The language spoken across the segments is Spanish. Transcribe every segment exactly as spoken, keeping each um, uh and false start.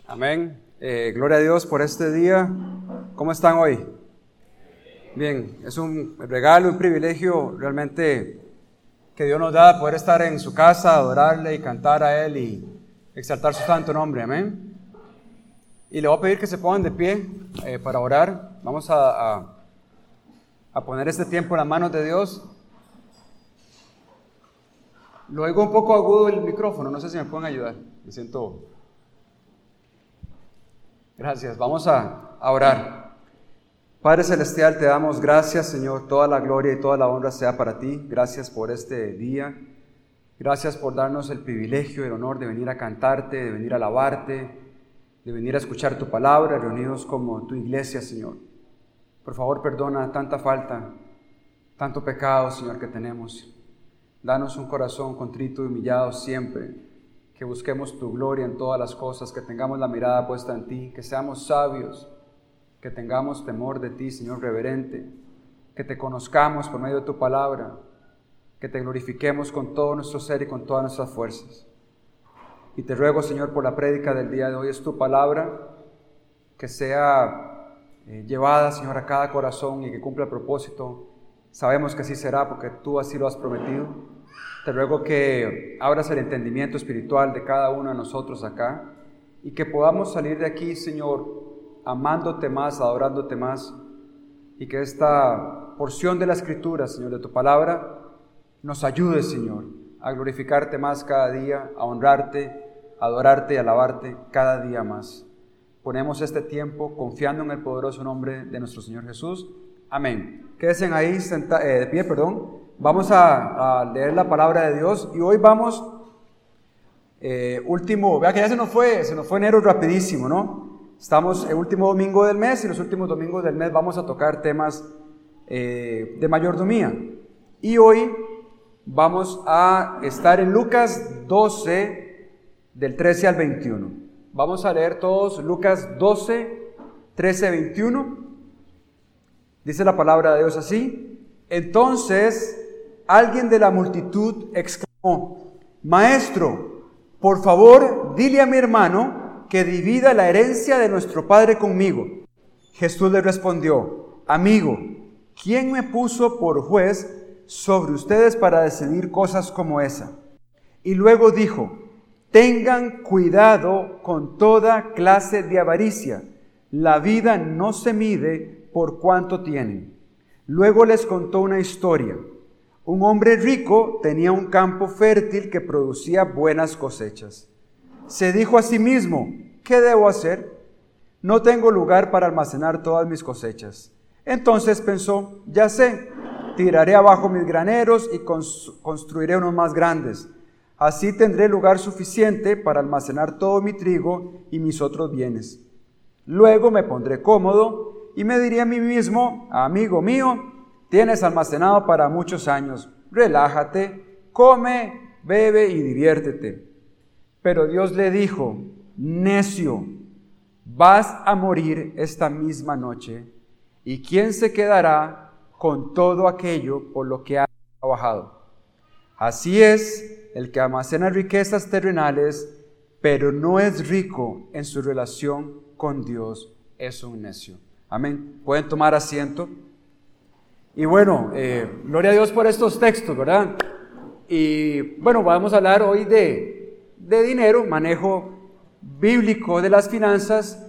Amén. Eh, gloria a Dios por este día. ¿Cómo están hoy? Bien, es un regalo, un privilegio realmente que Dios nos da poder estar en su casa, adorarle y cantar a Él y exaltar su santo nombre. Amén. Y le voy a pedir que se pongan de pie eh, para orar. Vamos a, a, a poner este tiempo en las manos de Dios. Lo oigo un poco agudo el micrófono, no sé si me pueden ayudar. Me siento... Gracias, vamos a, a orar. Padre Celestial, te damos gracias, Señor, toda la gloria y toda la honra sea para ti. Gracias por este día, gracias por darnos el privilegio y el honor de venir a cantarte, de venir a alabarte, de venir a escuchar tu palabra, reunidos como tu iglesia, Señor. Por favor, perdona tanta falta, tanto pecado, Señor, que tenemos. Danos un corazón contrito y humillado siempre, que busquemos tu gloria en todas las cosas, que tengamos la mirada puesta en ti, que seamos sabios, que tengamos temor de ti, Señor, reverente, que te conozcamos por medio de tu palabra, que te glorifiquemos con todo nuestro ser y con todas nuestras fuerzas. Y te ruego, Señor, por la prédica del día de hoy, es tu palabra, que sea eh, llevada, Señor, a cada corazón y que cumpla el propósito. Sabemos que así será porque tú así lo has prometido. Te ruego que abras el entendimiento espiritual de cada uno de nosotros acá y que podamos salir de aquí, Señor, amándote más, adorándote más, y que esta porción de la Escritura, Señor, de tu palabra, nos ayude, Señor, a glorificarte más cada día, a honrarte, a adorarte y alabarte cada día más. Ponemos este tiempo confiando en el poderoso nombre de nuestro Señor Jesús. Amén. Quédense ahí senta- eh, de pie, perdón. Vamos a, a leer la palabra de Dios y hoy vamos, eh, último, vea que ya se nos fue, se nos fue enero rapidísimo, ¿no? Estamos el último domingo del mes y los últimos domingos del mes vamos a tocar temas eh, de mayordomía. Y hoy vamos a estar en Lucas doce, del trece al veintiuno. Vamos a leer todos Lucas doce, trece, veintiuno. Dice la palabra de Dios así: entonces alguien de la multitud exclamó: Maestro, por favor, dile a mi hermano que divida la herencia de nuestro padre conmigo. Jesús le respondió: Amigo, ¿quién me puso por juez sobre ustedes para decidir cosas como esa? Y luego dijo: Tengan cuidado con toda clase de avaricia. La vida no se mide por cuánto tienen. Luego les contó una historia. Un hombre rico tenía un campo fértil que producía buenas cosechas. Se dijo a sí mismo: ¿qué debo hacer? No tengo lugar para almacenar todas mis cosechas. Entonces pensó: ya sé, tiraré abajo mis graneros y construiré unos más grandes. Así tendré lugar suficiente para almacenar todo mi trigo y mis otros bienes. Luego me pondré cómodo y me diré a mí mismo: amigo mío, tienes almacenado para muchos años, relájate, come, bebe y diviértete. Pero Dios le dijo: necio, vas a morir esta misma noche, ¿y quién se quedará con todo aquello por lo que has trabajado? Así es el que almacena riquezas terrenales, pero no es rico en su relación con Dios, es un necio. Amén. Pueden tomar asiento. Y bueno, eh, gloria a Dios por estos textos, ¿verdad? Y bueno, vamos a hablar hoy de, de dinero, manejo bíblico de las finanzas.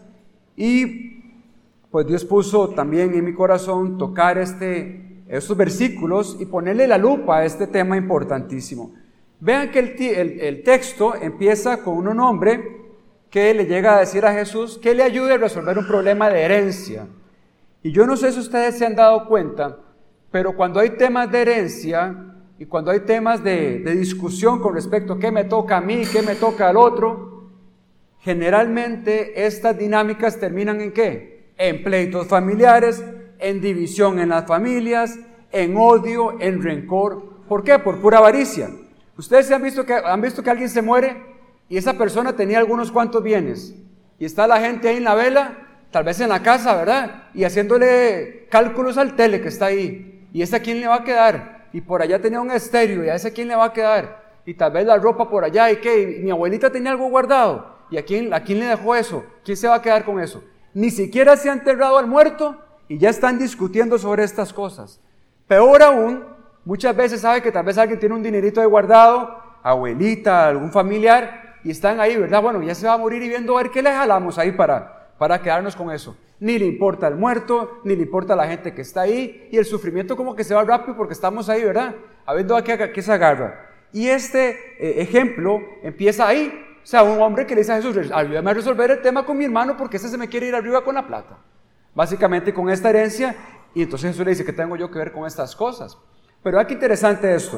Y pues Dios puso también en mi corazón tocar este, estos versículos y ponerle la lupa a este tema importantísimo. Vean que el, el, el texto empieza con un hombre que le llega a decir a Jesús que le ayude a resolver un problema de herencia. Y yo no sé si ustedes se han dado cuenta, pero cuando hay temas de herencia y cuando hay temas de, de discusión con respecto a qué me toca a mí, qué me toca al otro, generalmente estas dinámicas terminan ¿en qué? En pleitos familiares, en división en las familias, en odio, en rencor. ¿Por qué? Por pura avaricia. Ustedes han visto que, han visto que alguien se muere y esa persona tenía algunos cuantos bienes y está la gente ahí en la vela, tal vez en la casa, ¿verdad? Y haciéndole cálculos al tele que está ahí. ¿Y ese a quién le va a quedar? Y por allá tenía un estéreo, ¿y a ese a quién le va a quedar? Y tal vez la ropa por allá, ¿y qué? ¿Y mi abuelita tenía algo guardado? ¿Y a quién, a quién le dejó eso? ¿Quién se va a quedar con eso? Ni siquiera se ha enterrado al muerto y ya están discutiendo sobre estas cosas. Peor aún, muchas veces sabe que tal vez alguien tiene un dinerito ahí guardado, abuelita, algún familiar, y están ahí, ¿verdad? Bueno, ya se va a morir y viendo a ver qué le jalamos ahí para, para quedarnos con eso. Ni le importa el muerto, ni le importa la gente que está ahí, y el sufrimiento como que se va rápido porque estamos ahí, ¿verdad? A ver a qué, qué se agarra. Y este eh, ejemplo empieza ahí. O sea, un hombre que le dice a Jesús, ayúdame a resolver el tema con mi hermano porque ese se me quiere ir arriba con la plata. Básicamente con esta herencia. Y entonces Jesús le dice, ¿qué tengo yo que ver con estas cosas? Pero ¿a qué interesante esto?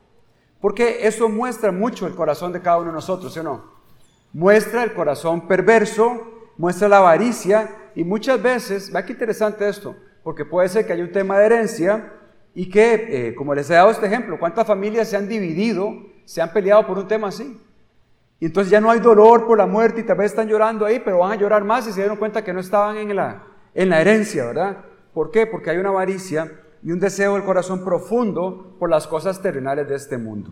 Porque eso muestra mucho el corazón de cada uno de nosotros, ¿sí o no? Muestra el corazón perverso, muestra la avaricia, y muchas veces, vea qué interesante esto, porque puede ser que haya un tema de herencia, y que, eh, como les he dado este ejemplo, ¿cuántas familias se han dividido, se han peleado por un tema así? Y entonces ya no hay dolor por la muerte, y tal vez están llorando ahí, pero van a llorar más, y se dieron cuenta que no estaban en la, en la herencia, ¿verdad? ¿Por qué? Porque hay una avaricia, y un deseo del corazón profundo por las cosas terrenales de este mundo.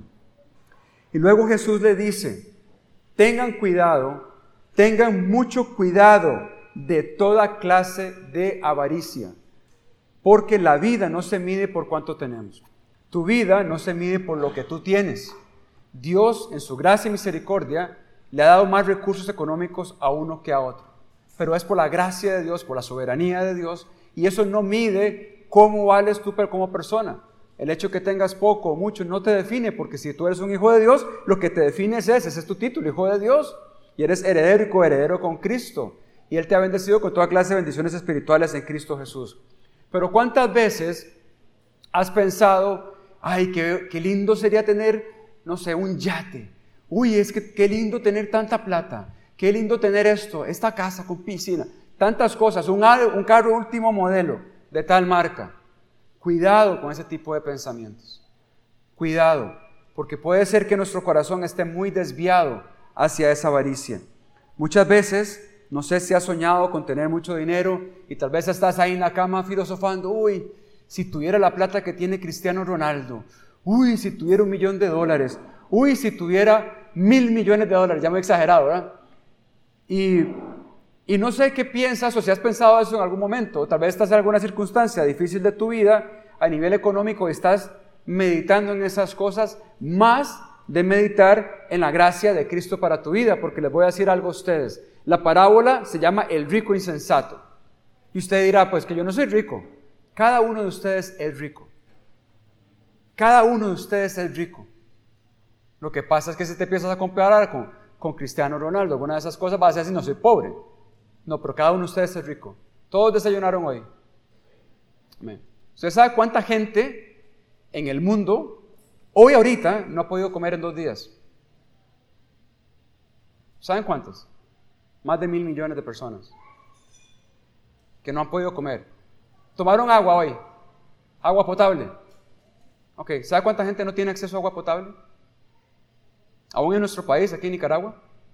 Y luego Jesús le dice, tengan cuidado, tengan mucho cuidado de toda clase de avaricia, porque la vida no se mide por cuánto tenemos. Tu vida no se mide por lo que tú tienes. Dios, en su gracia y misericordia, le ha dado más recursos económicos a uno que a otro. Pero es por la gracia de Dios, por la soberanía de Dios, y eso no mide cómo vales tú como persona. El hecho que tengas poco o mucho no te define, porque si tú eres un hijo de Dios, lo que te define es ese, ese es tu título, hijo de Dios, y eres heredero y coheredero con Cristo, y Él te ha bendecido con toda clase de bendiciones espirituales en Cristo Jesús. Pero ¿cuántas veces has pensado, ay, qué, qué lindo sería tener, no sé, un yate? Uy, es que qué lindo tener tanta plata, qué lindo tener esto, esta casa con piscina, tantas cosas, un, un carro último modelo de tal marca. Cuidado con ese tipo de pensamientos. Cuidado, porque puede ser que nuestro corazón esté muy desviado hacia esa avaricia. Muchas veces, no sé si has soñado con tener mucho dinero y tal vez estás ahí en la cama filosofando, uy, si tuviera la plata que tiene Cristiano Ronaldo, uy, si tuviera un millón de dólares, uy, si tuviera mil millones de dólares, ya me he exagerado, ¿verdad? Y, y no sé qué piensas o si has pensado eso en algún momento, tal vez estás en alguna circunstancia difícil de tu vida a nivel económico y estás meditando en esas cosas más de meditar en la gracia de Cristo para tu vida, porque les voy a decir algo a ustedes. La parábola se llama el rico insensato. Y usted dirá, pues que yo no soy rico. Cada uno de ustedes es rico. Cada uno de ustedes es rico. Lo que pasa es que si te empiezas a comparar con, con Cristiano Ronaldo, alguna de esas cosas, vas a decir, no, soy pobre. No, pero cada uno de ustedes es rico. Todos desayunaron hoy. Amén. ¿Usted sabe cuánta gente en el mundo hoy ahorita no ha podido comer en dos días? ¿Saben cuántos? Más de mil millones de personas que no han podido comer. ¿Tomaron agua hoy? ¿Agua potable? Ok, ¿sabe cuánta gente no tiene acceso a agua potable? Aún en nuestro país, aquí en Nicaragua.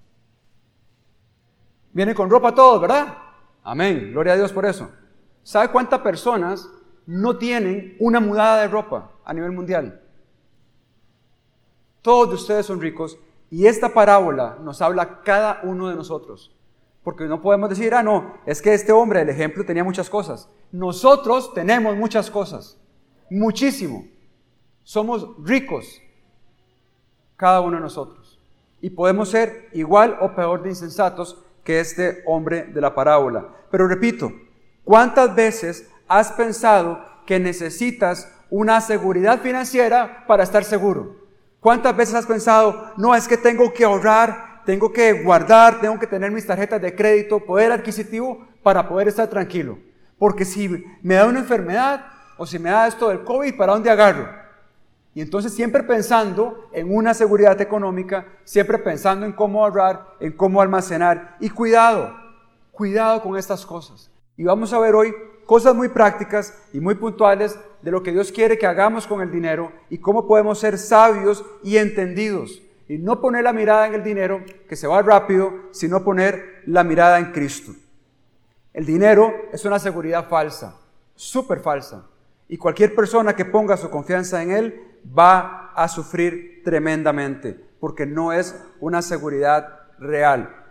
Vienen con ropa todos, ¿verdad? Amén, gloria a Dios por eso. ¿Sabe cuántas personas no tienen una mudada de ropa a nivel mundial? Todos de ustedes son ricos y esta parábola nos habla a cada uno de nosotros. Porque no podemos decir, ah, no, es que este hombre, el ejemplo, tenía muchas cosas. Nosotros tenemos muchas cosas, muchísimo. Somos ricos, cada uno de nosotros. Y podemos ser igual o peor de insensatos que este hombre de la parábola. Pero repito, ¿cuántas veces has pensado que necesitas una seguridad financiera para estar seguro? ¿Cuántas veces has pensado, no, es que tengo que ahorrar, tengo que guardar, tengo que tener mis tarjetas de crédito, poder adquisitivo para poder estar tranquilo? Porque si me da una enfermedad o si me da esto del COVID, ¿para dónde agarro? Y entonces siempre pensando en una seguridad económica, siempre pensando en cómo ahorrar, en cómo almacenar. Y cuidado, cuidado con estas cosas. Y vamos a ver hoy cosas muy prácticas y muy puntuales de lo que Dios quiere que hagamos con el dinero y cómo podemos ser sabios y entendidos. Y no poner la mirada en el dinero, que se va rápido, sino poner la mirada en Cristo. El dinero es una seguridad falsa, súper falsa. Y cualquier persona que ponga su confianza en él va a sufrir tremendamente, porque no es una seguridad real.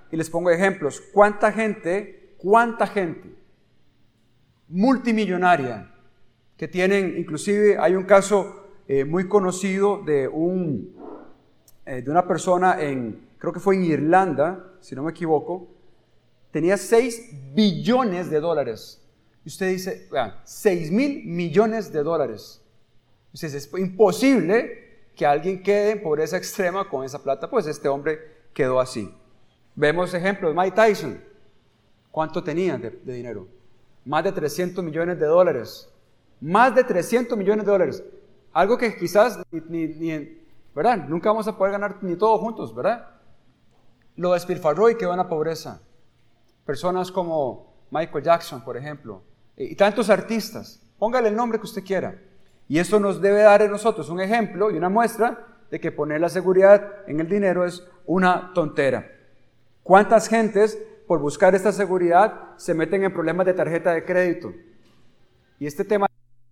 y les pongo ejemplos. ¿Cuánta gente, cuánta gente multimillonaria que tienen, inclusive hay un caso eh, muy conocido de, un, eh, de una persona en, creo que fue en Irlanda, si no me equivoco, tenía seis billones de dólares. Y usted dice, vean, seis mil millones de dólares. Entonces es imposible que alguien quede en pobreza extrema con esa plata, pues este hombre quedó así. Vemos ejemplos, Mike Tyson, ¿cuánto tenía de, de dinero? Más de trescientos millones de dólares. Más de trescientos millones de dólares. Algo que quizás, ni, ni, ni, ¿verdad? Nunca vamos a poder ganar ni todos juntos, ¿verdad? Lo despilfarró y quedó en la pobreza. Personas como Michael Jackson, por ejemplo, y tantos artistas. Póngale el nombre que usted quiera. Y eso nos debe dar a nosotros un ejemplo y una muestra de que poner la seguridad en el dinero es una tontera. ¿Cuántas gentes por buscar esta seguridad se meten en problemas de tarjeta de crédito? Y este tema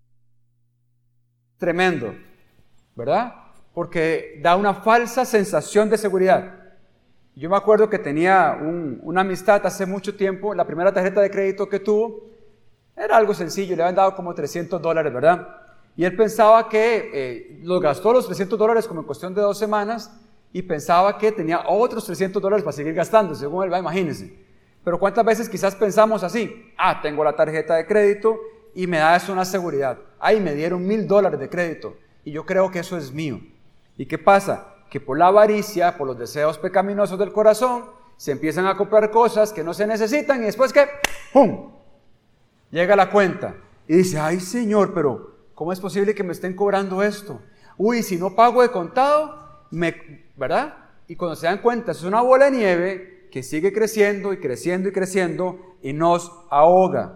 es tremendo, ¿verdad? Porque da una falsa sensación de seguridad. Yo me acuerdo que tenía un, una amistad hace mucho tiempo, la primera tarjeta de crédito que tuvo era algo sencillo, le habían dado como trescientos dólares, ¿verdad? Y él pensaba que eh, los gastó los trescientos dólares como en cuestión de dos semanas y pensaba que tenía otros trescientos dólares para seguir gastando, según él va, imagínense. Pero ¿cuántas veces quizás pensamos así? Ah, tengo la tarjeta de crédito y me da eso una seguridad. Ay, me dieron mil dólares de crédito y yo creo que eso es mío. ¿Y qué pasa? Que por la avaricia, por los deseos pecaminosos del corazón, se empiezan a comprar cosas que no se necesitan y después que, ¡pum!, llega la cuenta y dice, ay Señor, pero ¿cómo es posible que me estén cobrando esto? Uy, si no pago de contado, me, ¿verdad? Y cuando se dan cuenta, es una bola de nieve que sigue creciendo y creciendo y creciendo y nos ahoga.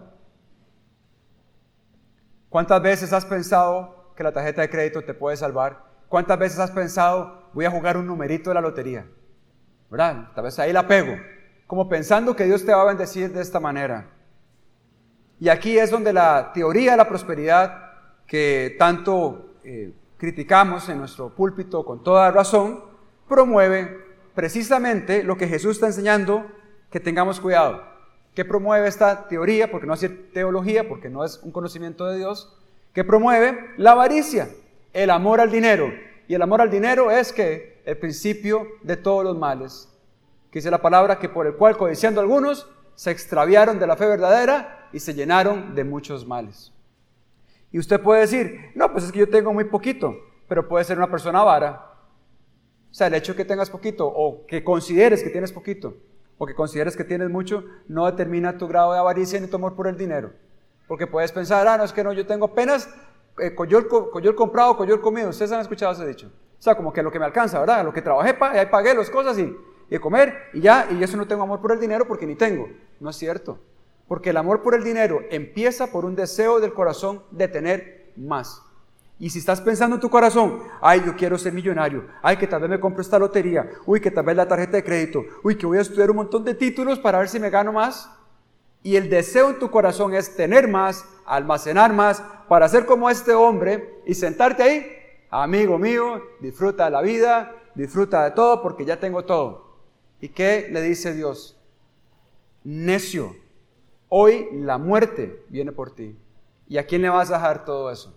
¿Cuántas veces has pensado que la tarjeta de crédito te puede salvar? ¿Cuántas veces has pensado, voy a jugar un numerito de la lotería? ¿Verdad? Tal vez ahí la pego, como pensando que Dios te va a bendecir de esta manera. Y aquí es donde la teoría de la prosperidad, que tanto eh, criticamos en nuestro púlpito con toda razón, promueve precisamente lo que Jesús está enseñando, que tengamos cuidado. ¿Qué promueve esta teoría? Porque no es teología, porque no es un conocimiento de Dios. ¿Qué promueve? La avaricia, el amor al dinero. Y el amor al dinero es que el principio de todos los males. Que dice la palabra que por el cual codiciando algunos se extraviaron de la fe verdadera y se llenaron de muchos males. Y usted puede decir, no, pues es que yo tengo muy poquito, pero puede ser una persona avara. O sea, el hecho de que tengas poquito o que consideres que tienes poquito o que consideres que tienes mucho no determina tu grado de avaricia ni tu amor por el dinero. Porque puedes pensar, ah, no, es que no, yo tengo apenas eh, coyol, coyol comprado, coyol comido. Ustedes han escuchado ese dicho. O sea, como que lo que me alcanza, ¿verdad? Lo que trabajé, pa, y ahí pagué las cosas y, y comer y ya, y eso no tengo amor por el dinero porque ni tengo. No es cierto. Porque el amor por el dinero empieza por un deseo del corazón de tener más. Y si estás pensando en tu corazón, ay, yo quiero ser millonario, ay, que tal vez me compro esta lotería, uy, que tal vez la tarjeta de crédito, uy, que voy a estudiar un montón de títulos para ver si me gano más. Y el deseo en tu corazón es tener más, almacenar más, para ser como este hombre y sentarte ahí, amigo mío, disfruta de la vida, disfruta de todo porque ya tengo todo. ¿Y qué le dice Dios? Necio, hoy la muerte viene por ti. ¿Y a quién le vas a dejar todo eso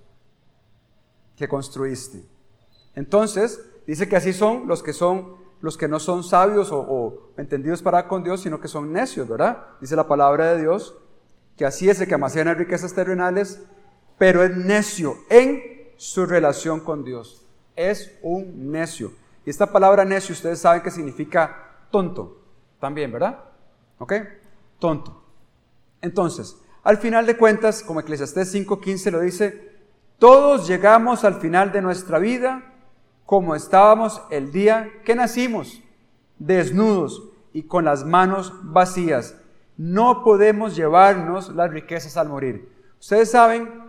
que construiste? Entonces, dice que así son los que son, los que no son sabios o, o entendidos para con Dios, sino que son necios, ¿verdad? Dice la palabra de Dios, que así es el que almacena riquezas terrenales, pero es necio en su relación con Dios. Es un necio. Y esta palabra necio, ustedes saben que significa tonto, también, ¿verdad? ¿Ok? Tonto. Entonces, al final de cuentas, como Eclesiastés cinco quince lo dice, todos llegamos al final de nuestra vida como estábamos el día que nacimos, desnudos y con las manos vacías. No podemos llevarnos las riquezas al morir. Ustedes saben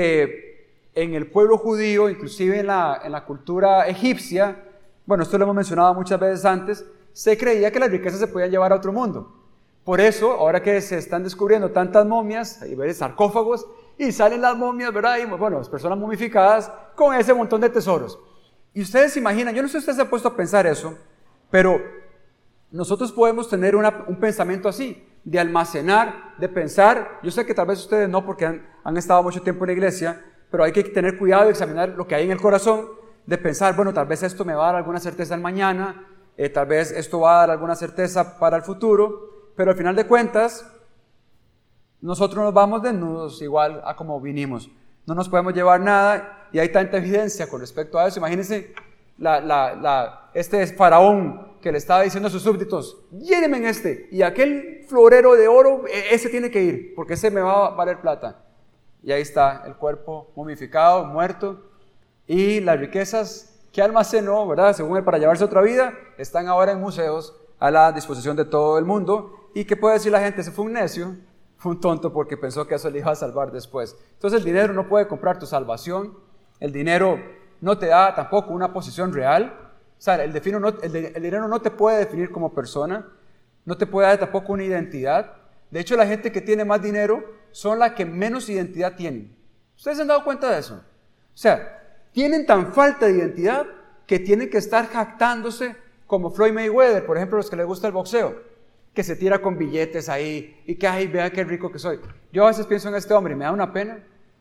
que en el pueblo judío, inclusive en la, en la cultura egipcia, bueno, esto lo hemos mencionado muchas veces antes, se creía que las riquezas se podían llevar a otro mundo. Por eso, ahora que se están descubriendo tantas momias, y ves sarcófagos, y salen las momias, ¿verdad? Y bueno, las personas momificadas con ese montón de tesoros. Y ustedes se imaginan, yo no sé si ustedes se han puesto a pensar eso, pero nosotros podemos tener una, un pensamiento así, de almacenar, de pensar. Yo sé que tal vez ustedes no, porque han, han estado mucho tiempo en la iglesia, pero hay que tener cuidado de examinar lo que hay en el corazón, de pensar, bueno, tal vez esto me va a dar alguna certeza al mañana, eh, tal vez esto va a dar alguna certeza para el futuro, pero al final de cuentas, nosotros nos vamos desnudos igual a como vinimos. No nos podemos llevar nada y hay tanta evidencia con respecto a eso. Imagínense la, la, la, este faraón que le estaba diciendo a sus súbditos, llénenme en este, y aquel florero de oro, ese tiene que ir, porque ese me va a valer plata. Y ahí está el cuerpo momificado, muerto, y las riquezas que almacenó, ¿verdad? Según él, para llevarse otra vida, están ahora en museos a la disposición de todo el mundo. ¿Y qué puede decir la gente? Se fue un necio, fue un tonto porque pensó que eso le iba a salvar después. Entonces el dinero no puede comprar tu salvación, el dinero no te da tampoco una posición real. O sea, el, defino no, el, el dinero no te puede definir como persona, no te puede dar tampoco una identidad. De hecho, la gente que tiene más dinero son las que menos identidad tienen. ¿Ustedes se han dado cuenta de eso? O sea, tienen tan falta de identidad que tienen que estar jactándose como Floyd Mayweather, por ejemplo, los que les gusta el boxeo, que se tira con billetes ahí y que, ay, vea qué rico que soy. Yo a veces pienso en este hombre y me da una pena.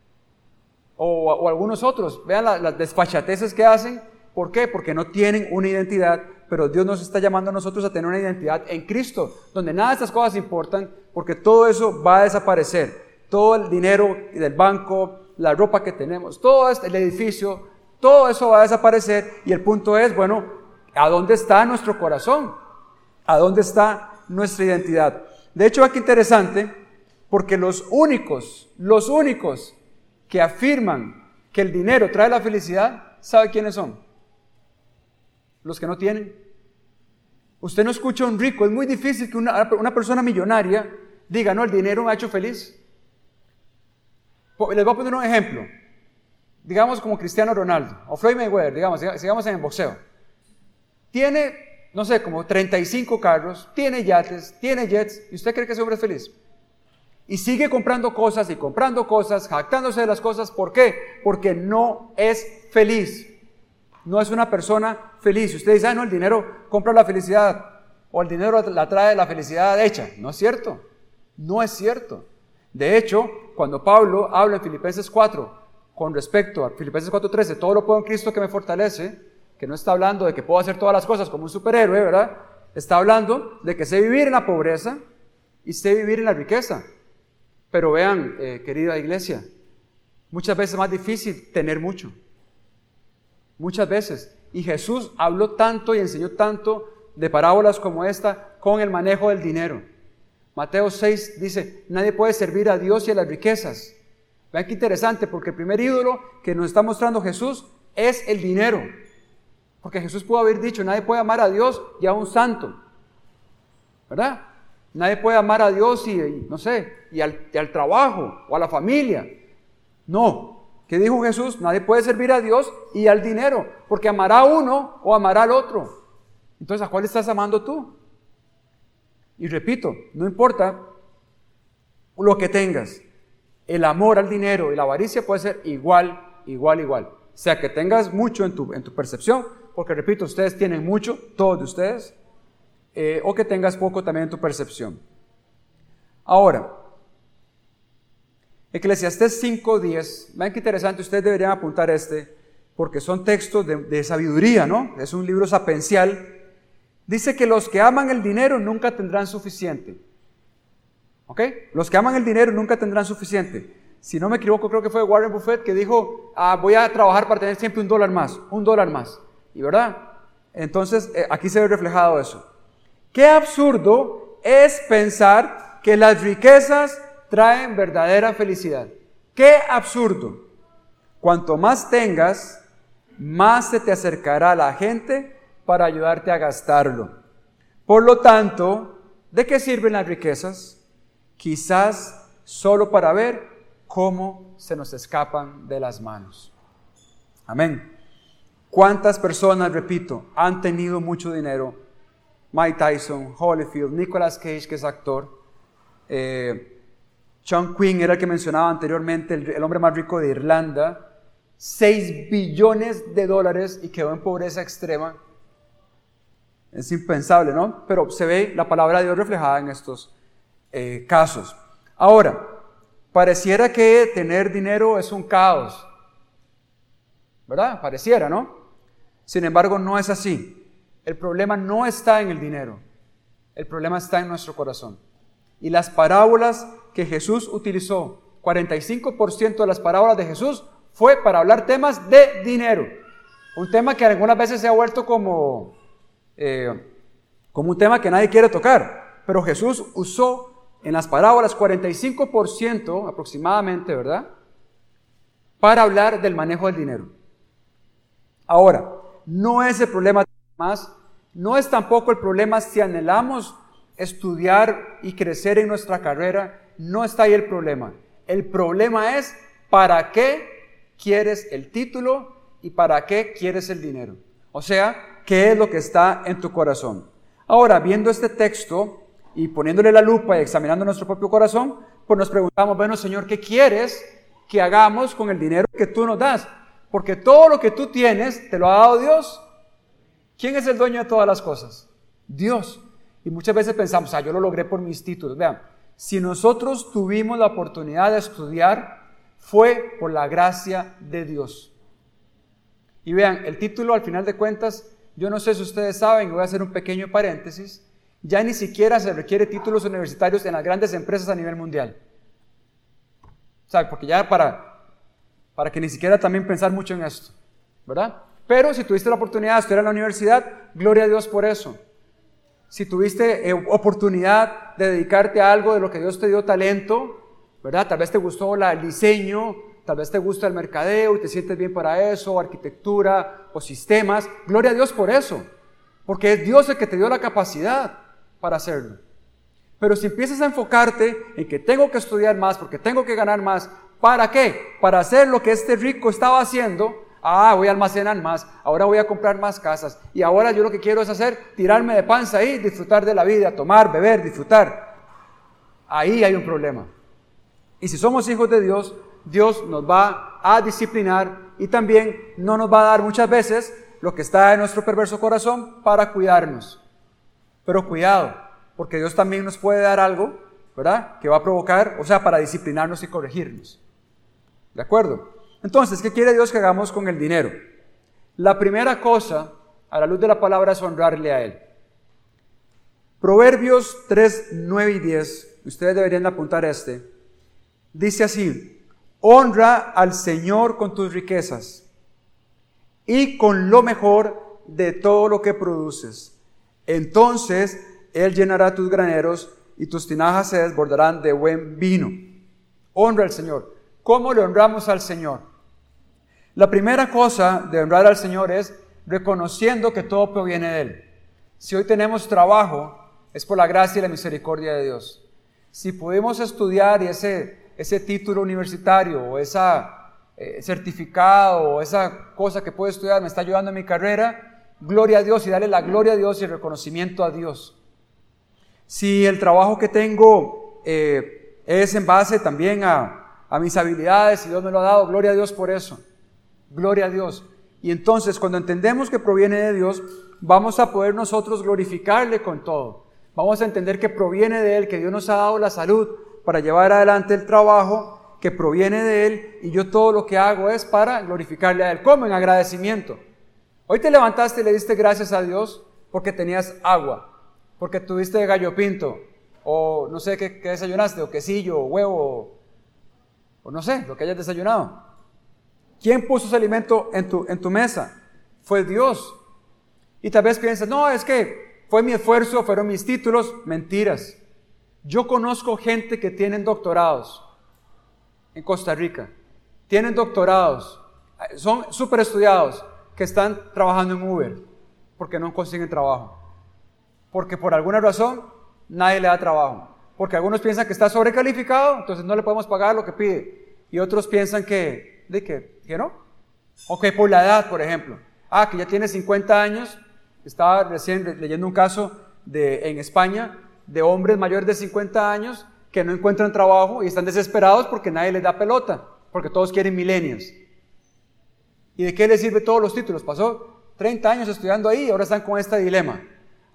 O, o algunos otros, vean la, las desfachateces que hacen. ¿Por qué? Porque no tienen una identidad, pero Dios nos está llamando a nosotros a tener una identidad en Cristo, donde nada de estas cosas importan, porque todo eso va a desaparecer. Todo el dinero del banco, la ropa que tenemos, todo este, el edificio, todo eso va a desaparecer, y el punto es, bueno, ¿a dónde está nuestro corazón? ¿A dónde está nuestra identidad? De hecho, aquí interesante, porque los únicos, los únicos que afirman que el dinero trae la felicidad, ¿sabe quiénes son? Los que no tienen. Usted no escucha a un rico, es muy difícil que una, una persona millonaria diga, no, el dinero me ha hecho feliz. Les voy a poner un ejemplo, digamos como Cristiano Ronaldo, o Floyd Mayweather, digamos, sigamos en el boxeo. Tiene, no sé, como treinta y cinco carros, tiene yates, tiene jets, ¿y usted cree que ese hombre es feliz? Y sigue comprando cosas y comprando cosas, jactándose de las cosas. ¿Por qué? Porque no es feliz. No es una persona feliz. Usted dice, ah, no, el dinero compra la felicidad, o el dinero la trae la felicidad hecha. No es cierto. No es cierto. De hecho, cuando Pablo habla en Filipenses cuatro, con respecto a Filipenses cuatro trece, todo lo puedo en Cristo que me fortalece, que no está hablando de que puedo hacer todas las cosas como un superhéroe, ¿verdad? Está hablando de que sé vivir en la pobreza y sé vivir en la riqueza. Pero vean, eh, querida iglesia, muchas veces es más difícil tener mucho. Muchas veces. Y Jesús habló tanto y enseñó tanto de parábolas como esta con el manejo del dinero. Mateo seis dice, nadie puede servir a Dios y a las riquezas. Vean qué interesante, porque el primer ídolo que nos está mostrando Jesús es el dinero. Porque Jesús pudo haber dicho, nadie puede amar a Dios y a un santo. ¿Verdad? Nadie puede amar a Dios y, y no sé, y al, y al trabajo o a la familia. No. ¿Qué dijo Jesús? Nadie puede servir a Dios y al dinero, porque amará a uno o amará al otro. Entonces, ¿a cuál estás amando tú? Y repito, no importa lo que tengas, el amor al dinero y la avaricia puede ser igual, igual, igual. O sea, que tengas mucho en tu, en tu percepción, porque repito, ustedes tienen mucho, todos de ustedes, eh, o que tengas poco también en tu percepción. Ahora, Eclesiastés cinco diez, vean qué interesante, ustedes deberían apuntar este, porque son textos de, de sabiduría, ¿no? Es un libro sapiencial. Dice que los que aman el dinero nunca tendrán suficiente. ¿Ok? Los que aman el dinero nunca tendrán suficiente. Si no me equivoco, creo que fue Warren Buffett que dijo, ah, voy a trabajar para tener siempre un dólar más, un dólar más. ¿Y verdad? Entonces, eh, aquí se ve reflejado eso. Qué absurdo es pensar que las riquezas traen verdadera felicidad. ¡Qué absurdo! Cuanto más tengas, más se te acercará la gente para ayudarte a gastarlo. Por lo tanto, ¿de qué sirven las riquezas? Quizás solo para ver cómo se nos escapan de las manos. Amén. ¿Cuántas personas, repito, han tenido mucho dinero? Mike Tyson, Holyfield, Nicolas Cage, que es actor, eh, Sean Quinn era el que mencionaba anteriormente, el, el hombre más rico de Irlanda, seis billones de dólares y quedó en pobreza extrema. Es impensable, ¿no? Pero se ve la palabra de Dios reflejada en estos eh, casos. Ahora, pareciera que tener dinero es un caos, ¿verdad? Pareciera, ¿no? Sin embargo, no es así. El problema no está en el dinero. El problema está en nuestro corazón. Y las parábolas que Jesús utilizó, cuarenta y cinco por ciento de las parábolas de Jesús fue para hablar temas de dinero. Un tema que algunas veces se ha vuelto como, eh, como un tema que nadie quiere tocar. Pero Jesús usó en las parábolas cuarenta y cinco por ciento aproximadamente, ¿verdad?, para hablar del manejo del dinero. Ahora, no es el problema más, no es tampoco el problema si anhelamos estudiar y crecer en nuestra carrera, no está ahí el problema. El problema es ¿para qué quieres el título y para qué quieres el dinero? O sea, ¿qué es lo que está en tu corazón? Ahora, viendo este texto y poniéndole la lupa y examinando nuestro propio corazón, pues nos preguntamos, bueno, Señor, ¿qué quieres que hagamos con el dinero que tú nos das? Porque todo lo que tú tienes te lo ha dado Dios. ¿Quién es el dueño de todas las cosas? Dios. Y muchas veces pensamos, ah, yo lo logré por mis títulos. Vean, si nosotros tuvimos la oportunidad de estudiar, fue por la gracia de Dios. Y vean, el título al final de cuentas, yo no sé si ustedes saben, voy a hacer un pequeño paréntesis, ya ni siquiera se requiere títulos universitarios en las grandes empresas a nivel mundial. ¿Sabe? Porque ya para, para que ni siquiera también pensar mucho en esto, ¿verdad? Pero si tuviste la oportunidad de estudiar en la universidad, gloria a Dios por eso. Si tuviste eh, oportunidad de dedicarte a algo de lo que Dios te dio talento, ¿verdad? Tal vez te gustó la, el diseño, tal vez te gusta el mercadeo y te sientes bien para eso, o arquitectura, o sistemas. Gloria a Dios por eso, porque es Dios el que te dio la capacidad para hacerlo. Pero si empiezas a enfocarte en que tengo que estudiar más, porque tengo que ganar más, ¿para qué? Para hacer lo que este rico estaba haciendo. Ah, voy a almacenar más, ahora voy a comprar más casas, y ahora yo lo que quiero es hacer, tirarme de panza ahí, disfrutar de la vida, tomar, beber, disfrutar. Ahí hay un problema. Y si somos hijos de Dios, Dios nos va a disciplinar y también no nos va a dar muchas veces lo que está en nuestro perverso corazón para cuidarnos. Pero cuidado, porque Dios también nos puede dar algo, ¿verdad?, que va a provocar, o sea, para disciplinarnos y corregirnos. ¿De acuerdo? Entonces, ¿qué quiere Dios que hagamos con el dinero? La primera cosa, a la luz de la palabra, es honrarle a Él. Proverbios tres, nueve y diez, ustedes deberían apuntar este, dice así: honra al Señor con tus riquezas y con lo mejor de todo lo que produces. Entonces Él llenará tus graneros y tus tinajas se desbordarán de buen vino. Honra al Señor. ¿Cómo le honramos al Señor? La primera cosa de honrar al Señor es reconociendo que todo proviene de Él. Si hoy tenemos trabajo, es por la gracia y la misericordia de Dios. Si pudimos estudiar y ese, ese título universitario o ese eh, certificado o esa cosa que puedo estudiar me está ayudando en mi carrera, gloria a Dios y darle la gloria a Dios y el reconocimiento a Dios. Si el trabajo que tengo eh, es en base también a a mis habilidades y Dios me lo ha dado, gloria a Dios por eso, gloria a Dios. Y entonces cuando entendemos que proviene de Dios, vamos a poder nosotros glorificarle con todo. Vamos a entender que proviene de Él, que Dios nos ha dado la salud para llevar adelante el trabajo, que proviene de Él, y yo todo lo que hago es para glorificarle a Él. ¿Cómo? En agradecimiento. Hoy te levantaste y le diste gracias a Dios porque tenías agua, porque tuviste gallo pinto, o no sé qué, qué desayunaste, o quesillo, o huevo, o no sé, lo que hayas desayunado. ¿Quién puso ese alimento en tu, en tu mesa? Fue Dios. Y tal vez piensas, no, es que fue mi esfuerzo, fueron mis títulos. Mentiras. Yo conozco gente que tienen doctorados en Costa Rica. Tienen doctorados, son súper estudiados, que están trabajando en Uber porque no consiguen trabajo. Porque por alguna razón nadie le da trabajo. Porque algunos piensan que está sobrecalificado, entonces no le podemos pagar lo que pide. Y otros piensan que, ¿de qué? ¿Que no? O que por la edad, por ejemplo. Ah, que ya tiene cincuenta años. Estaba recién leyendo un caso de, en España de hombres mayores de cincuenta años que no encuentran trabajo y están desesperados porque nadie les da pelota, porque todos quieren millennials. ¿Y de qué les sirve todos los títulos? Pasó treinta años estudiando ahí y ahora están con este dilema.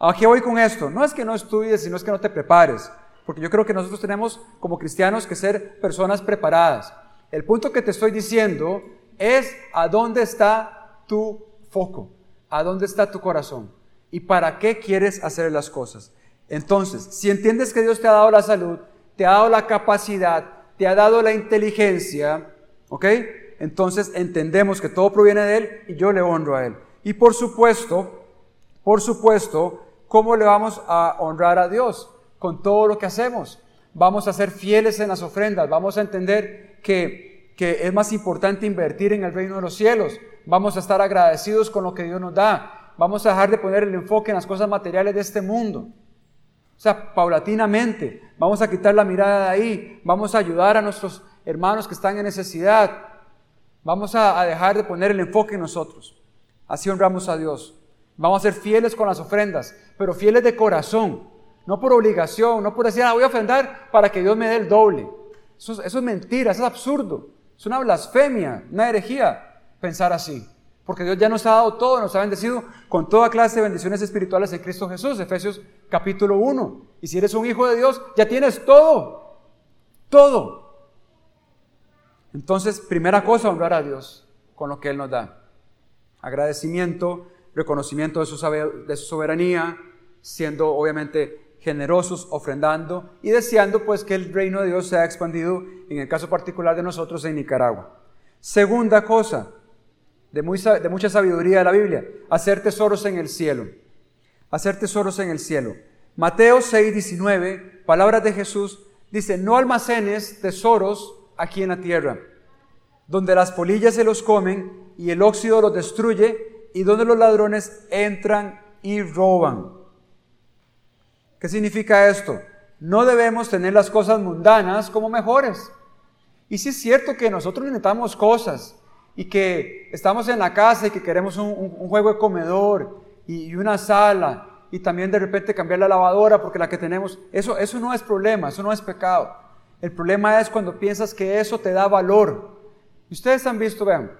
¿A qué voy con esto? No es que no estudies, sino es que no te prepares, porque yo creo que nosotros tenemos como cristianos que ser personas preparadas. El punto que te estoy diciendo es a dónde está tu foco, a dónde está tu corazón y para qué quieres hacer las cosas. Entonces, si entiendes que Dios te ha dado la salud, te ha dado la capacidad, te ha dado la inteligencia, ¿ok? Entonces entendemos que todo proviene de Él y yo le honro a Él. Y por supuesto, por supuesto, ¿cómo le vamos a honrar a Dios? Con todo lo que hacemos. Vamos a ser fieles en las ofrendas, vamos a entender que, que es más importante invertir en el reino de los cielos. Vamos a estar agradecidos con lo que Dios nos da. Vamos a dejar de poner el enfoque en las cosas materiales de este mundo. O sea, paulatinamente, vamos a quitar la mirada de ahí, vamos a ayudar a nuestros hermanos que están en necesidad, vamos a, a dejar de poner el enfoque en nosotros. Así honramos a Dios. Vamos a ser fieles con las ofrendas, pero fieles de corazón, no por obligación, no por decir, ah, voy a ofrendar para que Dios me dé el doble. Eso, eso es mentira, eso es absurdo, es una blasfemia, una herejía pensar así. Porque Dios ya nos ha dado todo, nos ha bendecido con toda clase de bendiciones espirituales en Cristo Jesús, Efesios capítulo uno. Y si eres un hijo de Dios, ya tienes todo, todo. Entonces, primera cosa, honrar a Dios con lo que Él nos da. Agradecimiento, reconocimiento de su, de su soberanía, siendo obviamente generosos, ofrendando y deseando pues que el reino de Dios sea expandido, en el caso particular de nosotros en Nicaragua. Segunda cosa, De, muy, de mucha sabiduría de la Biblia, hacer tesoros en el cielo, hacer tesoros en el cielo. Mateo seis diecinueve, palabras de Jesús, dice, no almacenes tesoros aquí en la tierra, donde las polillas se los comen y el óxido los destruye y donde los ladrones entran y roban. ¿Qué significa esto? No debemos tener las cosas mundanas como mejores. Y sí es cierto que nosotros necesitamos cosas, y que estamos en la casa y que queremos un, un, un juego de comedor y, y una sala y también de repente cambiar la lavadora porque la que tenemos, eso, eso no es problema, eso no es pecado. El problema es cuando piensas que eso te da valor. Y ustedes han visto, vean,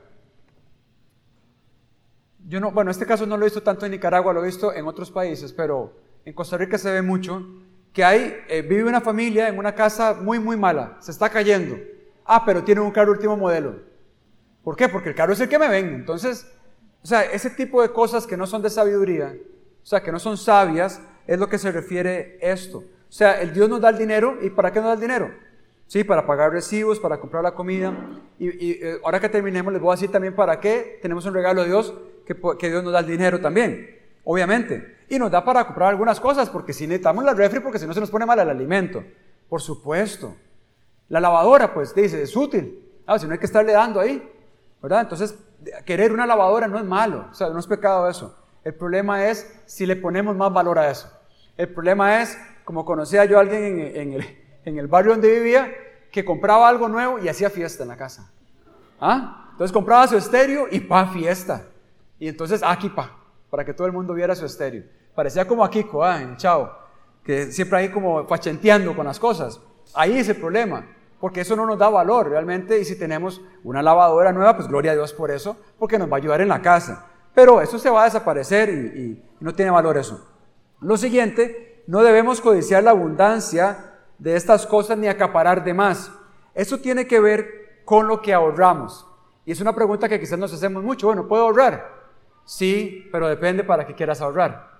yo no, bueno, en este caso no lo he visto tanto en Nicaragua, lo he visto en otros países, pero en Costa Rica se ve mucho, que hay, eh, vive una familia en una casa muy muy mala, se está cayendo, ah, pero tiene un carro último modelo. ¿Por qué? Porque el carro es el que me ven. Entonces, o sea, ese tipo de cosas que no son de sabiduría, o sea, que no son sabias, es lo que se refiere esto. O sea, el Dios nos da el dinero, ¿y para qué nos da el dinero? Sí, para pagar recibos, para comprar la comida. Y, y eh, ahora que terminemos les voy a decir también para qué tenemos un regalo de Dios, que, que Dios nos da el dinero también, obviamente. Y nos da para comprar algunas cosas, porque si necesitamos la refri, porque si no se nos pone mal el alimento. Por supuesto. La lavadora, pues, dice, es útil. Ah, si no hay que estarle dando ahí. ¿Verdad? Entonces, querer una lavadora no es malo, o sea, no es pecado eso. El problema es si le ponemos más valor a eso. El problema es, como conocía yo a alguien en, en, el, en el barrio donde vivía, que compraba algo nuevo y hacía fiesta en la casa. ¿Ah? Entonces compraba su estéreo y pa, fiesta. Y entonces, aquí pa, para que todo el mundo viera su estéreo. Parecía como a Kiko, ah, en Chao, que siempre ahí como fachenteando con las cosas. Ahí es el problema. Porque eso no nos da valor realmente, y si tenemos una lavadora nueva, pues gloria a Dios por eso, porque nos va a ayudar en la casa. Pero eso se va a desaparecer y, y, y no tiene valor eso. Lo siguiente, no debemos codiciar la abundancia de estas cosas ni acaparar de más. Eso tiene que ver con lo que ahorramos. Y es una pregunta que quizás nos hacemos mucho. Bueno, ¿puedo ahorrar? Sí, pero depende para qué quieras ahorrar.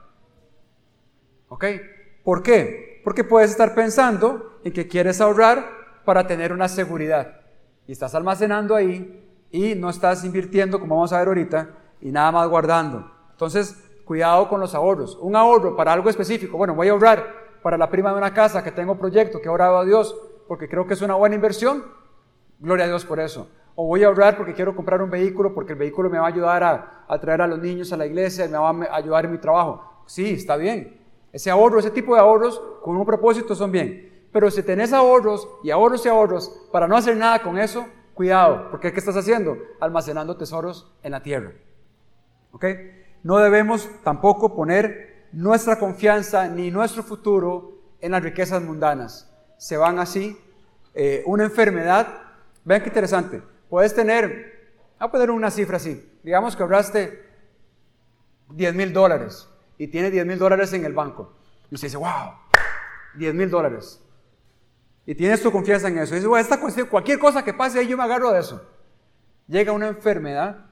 ¿Ok? ¿Por qué? Porque puedes estar pensando en que quieres ahorrar para tener una seguridad, y estás almacenando ahí y no estás invirtiendo, como vamos a ver ahorita, y nada más guardando. Entonces, cuidado con los ahorros. Un ahorro para algo específico, bueno, voy a ahorrar para la prima de una casa que tengo proyecto, que he orado a Dios porque creo que es una buena inversión, gloria a Dios por eso. O voy a ahorrar porque quiero comprar un vehículo, porque el vehículo me va a ayudar a, a traer a los niños a la iglesia, me va a ayudar en mi trabajo. Sí, está bien. Ese ahorro, ese tipo de ahorros con un propósito son bien. Pero si tenés ahorros y ahorros y ahorros para no hacer nada con eso, cuidado, porque ¿qué estás haciendo? Almacenando tesoros en la tierra. ¿Ok? No debemos tampoco poner nuestra confianza ni nuestro futuro en las riquezas mundanas. Se van así. Eh, una enfermedad, vean qué interesante, puedes tener, voy a poner una cifra así, digamos que ahorraste diez mil dólares y tiene diez mil dólares en el banco. Y usted dice, wow, diez mil dólares. Y tienes tu confianza en eso. Y dice, bueno, esta cuestión, cualquier cosa que pase ahí yo me agarro de eso. Llega una enfermedad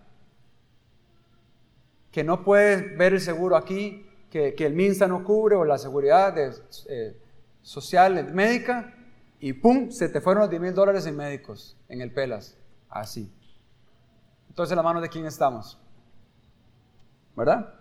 que no puedes ver el seguro aquí, que, que el MINSA no cubre o la seguridad de, eh, social, médica, y pum, se te fueron los diez mil dólares en médicos, en el pelas, así. Entonces, ¿en la mano de quién estamos? ¿Verdad?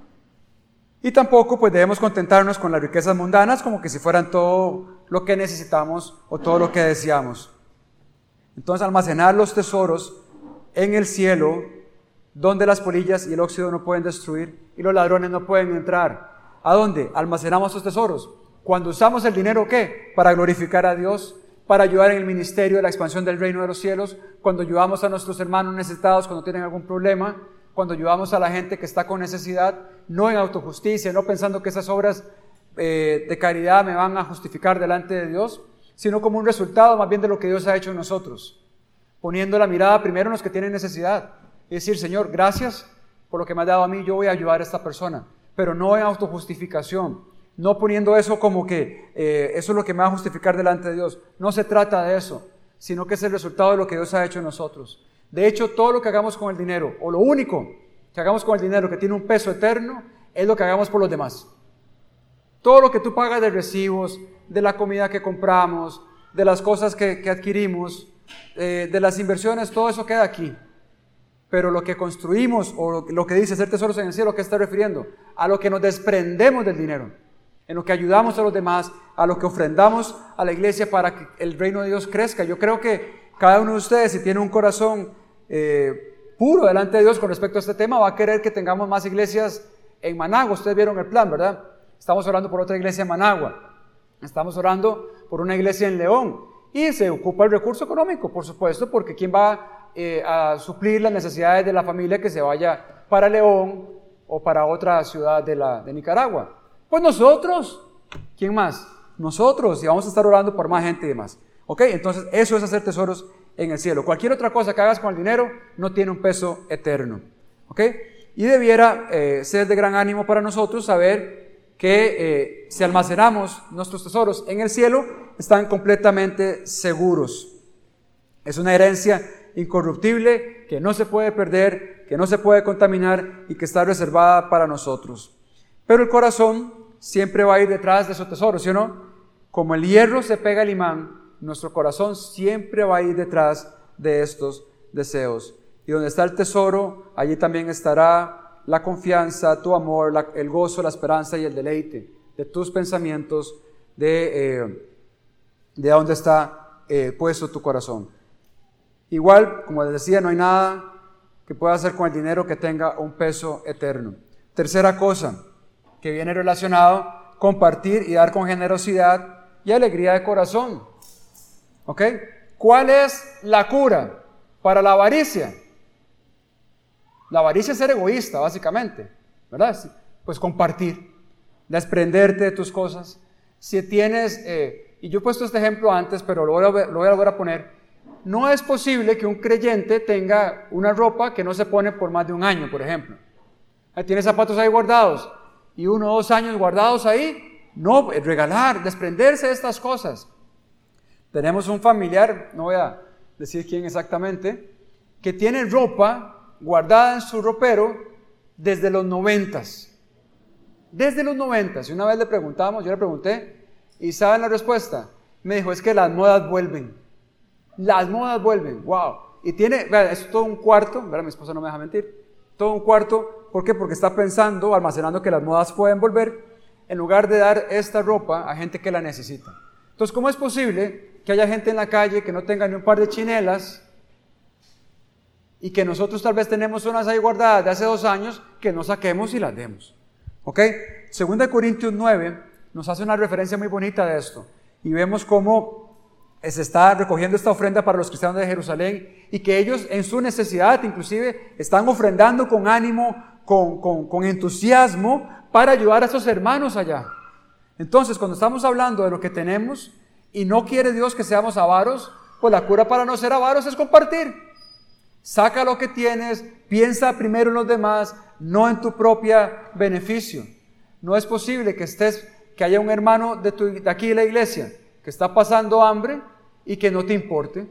Y tampoco pues debemos contentarnos con las riquezas mundanas como que si fueran todo lo que necesitamos o todo lo que deseamos. Entonces, almacenar los tesoros en el cielo, donde las polillas y el óxido no pueden destruir y los ladrones no pueden entrar. ¿A dónde? Almacenamos esos tesoros. Cuando usamos el dinero, ¿qué? Para glorificar a Dios, para ayudar en el ministerio de la expansión del reino de los cielos, cuando ayudamos a nuestros hermanos necesitados cuando tienen algún problema, cuando ayudamos a la gente que está con necesidad, no en autojusticia, no pensando que esas obras eh, de caridad me van a justificar delante de Dios, sino como un resultado más bien de lo que Dios ha hecho en nosotros, poniendo la mirada primero en los que tienen necesidad, y decir, Señor, gracias por lo que me has dado a mí, yo voy a ayudar a esta persona, pero no en autojustificación, no poniendo eso como que eh, eso es lo que me va a justificar delante de Dios. No se trata de eso, sino que es el resultado de lo que Dios ha hecho en nosotros. De hecho, todo lo que hagamos con el dinero, o lo único que hagamos con el dinero que tiene un peso eterno, es lo que hagamos por los demás. Todo lo que tú pagas de recibos, de la comida que compramos, de las cosas que, que adquirimos, eh, de las inversiones, todo eso queda aquí. Pero lo que construimos, o lo, lo que dice hacer tesoros en el cielo, ¿a qué está refiriendo? A lo que nos desprendemos del dinero, en lo que ayudamos a los demás, a lo que ofrendamos a la iglesia para que el reino de Dios crezca. Yo creo que cada uno de ustedes, si tiene un corazón eh, puro delante de Dios con respecto a este tema, va a querer que tengamos más iglesias en Managua. Ustedes vieron el plan, ¿verdad? Estamos orando por otra iglesia en Managua, estamos orando por una iglesia en León, y se ocupa el recurso económico, por supuesto, porque ¿quién va eh, a suplir las necesidades de la familia que se vaya para León o para otra ciudad de, la, de Nicaragua? Pues nosotros. ¿Quién más? Nosotros, y vamos a estar orando por más gente y demás. ¿Ok? Entonces, eso es hacer tesoros en el cielo. Cualquier otra cosa que hagas con el dinero no tiene un peso eterno. ¿Ok? Y debiera eh, ser de gran ánimo para nosotros saber que eh, si almacenamos nuestros tesoros en el cielo, están completamente seguros. Es una herencia incorruptible que no se puede perder, que no se puede contaminar y que está reservada para nosotros. Pero el corazón siempre va a ir detrás de su tesoro, ¿sí o no? Como el hierro se pega al imán, nuestro corazón siempre va a ir detrás de estos deseos. Y donde está el tesoro, allí también estará la confianza, tu amor, la, el gozo, la esperanza y el deleite de tus pensamientos, de, eh, de dónde está eh, puesto tu corazón. Igual, como les decía, no hay nada que pueda hacer con el dinero que tenga un peso eterno. Tercera cosa que viene relacionado, compartir y dar con generosidad y alegría de corazón. ¿Ok? ¿Cuál es la cura para la avaricia? La avaricia es ser egoísta, básicamente, ¿verdad? Pues compartir, desprenderte de tus cosas. Si tienes, eh, y yo he puesto este ejemplo antes, pero lo voy, a, lo voy a volver a poner, no es posible que un creyente tenga una ropa que no se pone por más de un año, por ejemplo. Tiene zapatos ahí guardados, y uno o dos años guardados ahí, no, regalar, desprenderse de estas cosas. Tenemos un familiar, no voy a decir quién exactamente, que tiene ropa guardada en su ropero desde los noventas. Desde los noventas. Y una vez le preguntamos, yo le pregunté, y ¿saben la respuesta? Me dijo, es que las modas vuelven. Las modas vuelven, wow. Y tiene, vean, es todo un cuarto, ¿verdad? Mi esposa no me deja mentir, todo un cuarto. ¿Por qué? Porque está pensando, almacenando que las modas pueden volver, en lugar de dar esta ropa a gente que la necesita. Entonces, ¿cómo es posible que haya gente en la calle que no tenga ni un par de chinelas y que nosotros tal vez tenemos unas ahí guardadas de hace dos años que no saquemos y las demos? ¿Ok? Segunda de Corintios nueve nos hace una referencia muy bonita de esto y vemos cómo se está recogiendo esta ofrenda para los cristianos de Jerusalén y que ellos en su necesidad inclusive están ofrendando con ánimo, con, con, con entusiasmo para ayudar a esos hermanos allá. Entonces, cuando estamos hablando de lo que tenemos y no quiere Dios que seamos avaros, pues la cura para no ser avaros es compartir. Saca lo que tienes, piensa primero en los demás, no en tu propio beneficio. No es posible que estés, que haya un hermano de, tu, de aquí de la iglesia que está pasando hambre y que no te importe.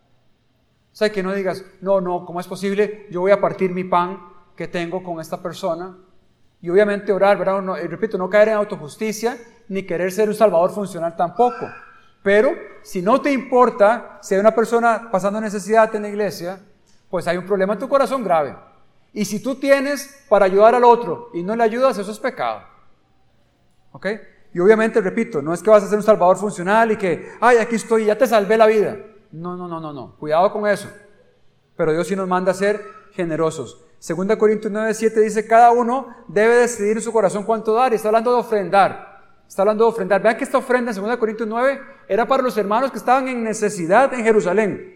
O sea, que no digas, no, no, ¿cómo es posible? Yo voy a partir mi pan que tengo con esta persona. Y obviamente orar, ¿verdad? No, repito, no caer en autojusticia, ni querer ser un salvador funcional tampoco. Pero si no te importa, si hay una persona pasando necesidad en la iglesia, pues hay un problema en tu corazón grave. Y si tú tienes para ayudar al otro y no le ayudas, eso es pecado. ¿Ok? Y obviamente, repito, no es que vas a ser un salvador funcional y que, ay, aquí estoy, ya te salvé la vida. No, no, no, no, no. Cuidado con eso. Pero Dios sí nos manda a ser generosos. Segunda Corintios nueve, siete dice, cada uno debe decidir en su corazón cuánto dar. Y está hablando de ofrendar. Está hablando de ofrendar. Vean que esta ofrenda en segunda Corintios nueve era para los hermanos que estaban en necesidad en Jerusalén.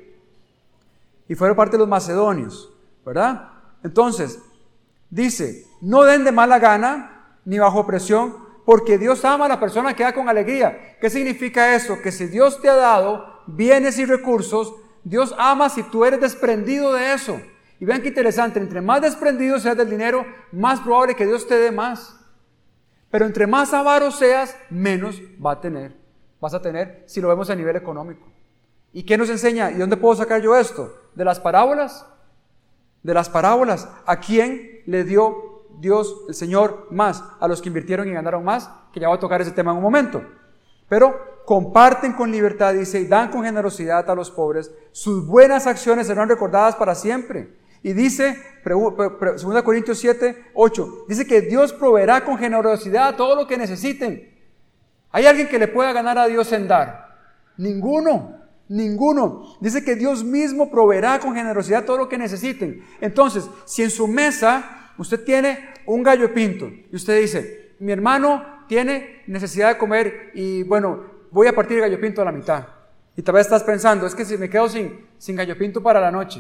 Y fueron parte de los macedonios, ¿verdad? Entonces, dice, no den de mala gana, ni bajo presión, porque Dios ama a la persona que da con alegría. ¿Qué significa eso? Que si Dios te ha dado bienes y recursos, Dios ama si tú eres desprendido de eso. Y vean qué interesante, entre más desprendido seas del dinero, más probable que Dios te dé más. Pero entre más avaro seas, menos va a tener. Vas a tener si lo vemos a nivel económico. ¿Y qué nos enseña? ¿Y dónde puedo sacar yo esto? ¿De las parábolas? De las parábolas. ¿A quién le dio Dios, el Señor, más? A los que invirtieron y ganaron más, que ya voy a tocar ese tema en un momento. Pero comparten con libertad, dice, y dan con generosidad a los pobres. Sus buenas acciones serán recordadas para siempre. Y dice, segunda Corintios siete, ocho, dice que Dios proveerá con generosidad todo lo que necesiten. ¿Hay alguien que le pueda ganar a Dios en dar? Ninguno, ninguno. Dice que Dios mismo proveerá con generosidad todo lo que necesiten. Entonces, si en su mesa usted tiene un gallo pinto y usted dice, mi hermano tiene necesidad de comer y bueno, voy a partir el gallo pinto a la mitad. Y tal vez estás pensando, es que si me quedo sin, sin gallo pinto para la noche.